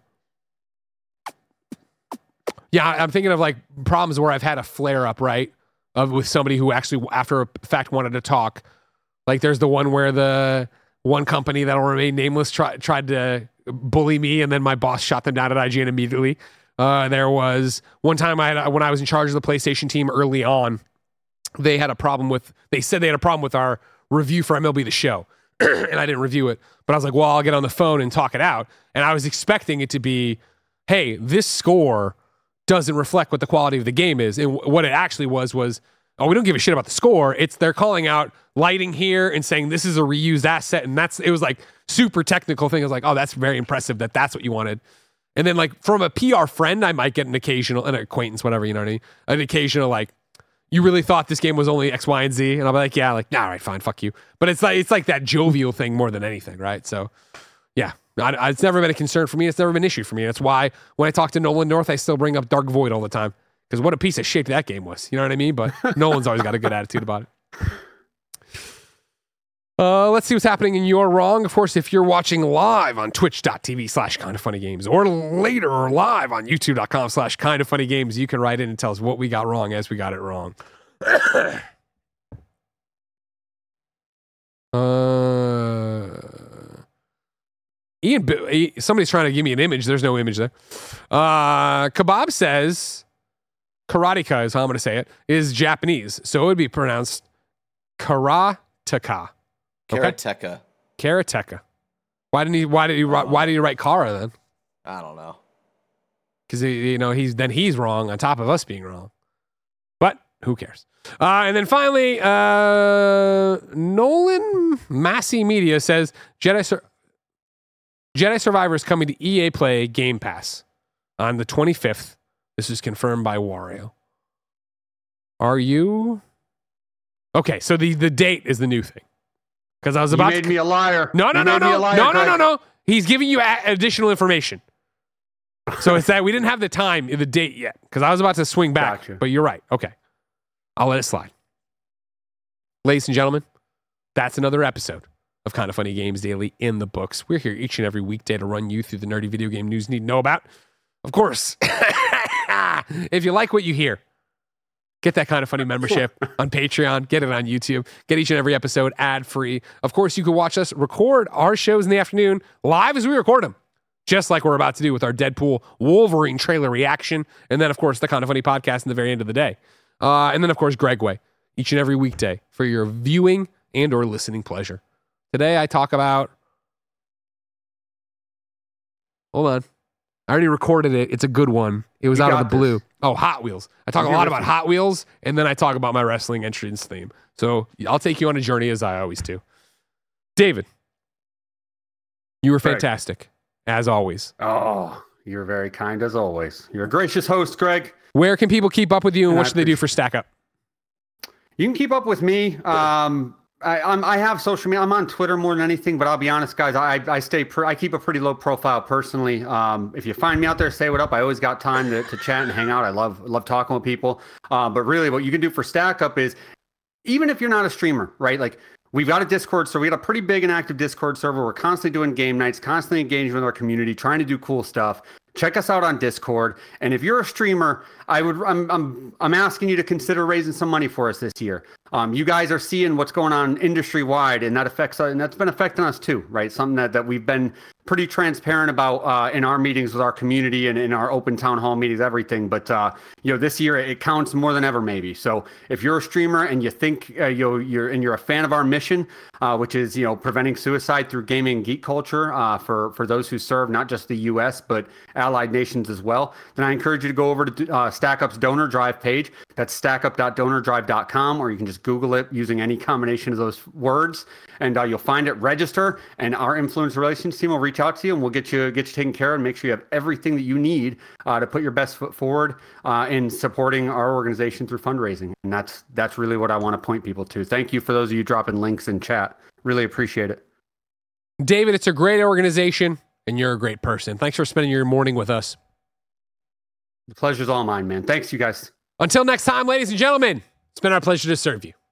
Yeah, I'm thinking of like problems where I've had a flare up, right? Of with somebody who actually, after a fact, wanted to talk. Like there's the one where the one company that'll remain nameless try, tried to bully me, and then my boss shot them down at I G N immediately. Uh, there was one time I had, when I was in charge of the PlayStation team early on, they had a problem with, they said they had a problem with our review for M L B The Show. And I didn't review it, but I was like, well, I'll get on the phone and talk it out. And I was expecting it to be, hey, this score doesn't reflect what the quality of the game is. And w- what it actually was, was, oh, we don't give a shit about the score. It's they're calling out lighting here and saying this is a reused asset. And that's, it was like super technical thing. I was like, oh, that's very impressive that that's what you wanted. And then like from a P R friend, I might get an occasional, an acquaintance, whatever, you know what I mean? An occasional like, you really thought this game was only X, Y, and Z? And I'll be like, yeah, like, nah, all right, fine, fuck you. But it's like, it's like that jovial thing more than anything, right? So yeah. I, I, it's never been a concern for me. It's never been an issue for me. That's why when I talk to Nolan North, I still bring up Dark Void all the time, because what a piece of shit that game was. You know what I mean? But Nolan's always got a good attitude about it. Uh, let's see what's happening in You're Wrong. Of course, if you're watching live on twitch.tv slash kind of funny games, or later or live on youtube.com slash kind of funny games, you can write in and tell us what we got wrong as we got it wrong. uh... Ian, somebody's trying to give me an image. There's no image there. Uh, Kebab says, karateka is how I'm going to say it, is Japanese. So it would be pronounced karateka. Okay? Karateka. Karateka. Why didn't he, why did he, why did he write Kara then? I don't know. Because, you know, he's, then he's wrong on top of us being wrong. But who cares? Uh, and then finally, uh, Nolan Massey Media says, Jedi Sur- Jedi Survivor is coming to E A Play Game Pass on the twenty-fifth. This is confirmed by Wario. Are you Okay, so the, the date is the new thing. Because I was You about made to... me a liar. No, no, You no, made me no. a liar, No, no, Greg. no, no. He's giving you a- additional information. So it's that we didn't have the time, the date yet. Because I was about to swing back. Gotcha. But you're right. Okay. I'll let it slide. Ladies and gentlemen, that's another episode of Kind of Funny Games Daily in the books. We're here each and every weekday to run you through the nerdy video game news you need to know about. Of course, if you like what you hear, get that Kind of Funny membership on Patreon. Get it on YouTube. Get each and every episode ad-free. Of course, you can watch us record our shows in the afternoon live as we record them, just like we're about to do with our Deadpool Wolverine trailer reaction. And then, of course, the Kind of Funny podcast in the very end of the day. Uh, and then, of course, Greg Way, each and every weekday for your viewing and or listening pleasure. Today, I talk about... Hold on. I already recorded it. It's a good one. It was You out of got the blue. this. Oh, Hot Wheels. I talk a You're lot about listening. Hot Wheels, and then I talk about my wrestling entrance theme. So I'll take you on a journey as I always do. David, you were Greg. fantastic, as always. Oh, you're very kind as always. You're a gracious host, Greg. Where can people keep up with you, and And what I should they do for Stack Up? You can keep up with me. Um, I, I'm, I have social media. I'm on Twitter more than anything, but I'll be honest, guys. I, I stay. Pr- I keep a pretty low profile personally. Um, if you find me out there, say what up. I always got time to, to chat and hang out. I love love talking with people. Uh, but really, what you can do for Stack Up is, even if you're not a streamer, right? Like, we've got a Discord, so we got a pretty big and active Discord server. We're constantly doing game nights, constantly engaging with our community, trying to do cool stuff. Check us out on Discord. And if you're a streamer, I would I'm I'm I'm asking you to consider raising some money for us this year. Um, you guys are seeing what's going on industry wide, and that affects and that's been affecting us too, right? Something that, that we've been pretty transparent about uh, in our meetings with our community and in our open town hall meetings, everything. But uh, you know, this year it counts more than ever, maybe. So if you're a streamer and you think uh, you know, you're and you're a fan of our mission, uh, which is you know preventing suicide through gaming and geek culture uh, for for those who serve not just the U S but allied nations as well, then I encourage you to go over to uh, StackUp's donor drive page. That's stackup dot donor drive dot com, or you can just Google it using any combination of those words, and uh, you'll find it. Register, and our influencer relations team will reach out to you, and we'll get you get you taken care of and make sure you have everything that you need uh, to put your best foot forward uh, in supporting our organization through fundraising. And that's that's really what I want to point people to. Thank you for those of you dropping links in chat. Really appreciate it. David, it's a great organization, and you're a great person. Thanks for spending your morning with us. The pleasure's all mine, man. Thanks, you guys. Until next time, ladies and gentlemen, it's been our pleasure to serve you.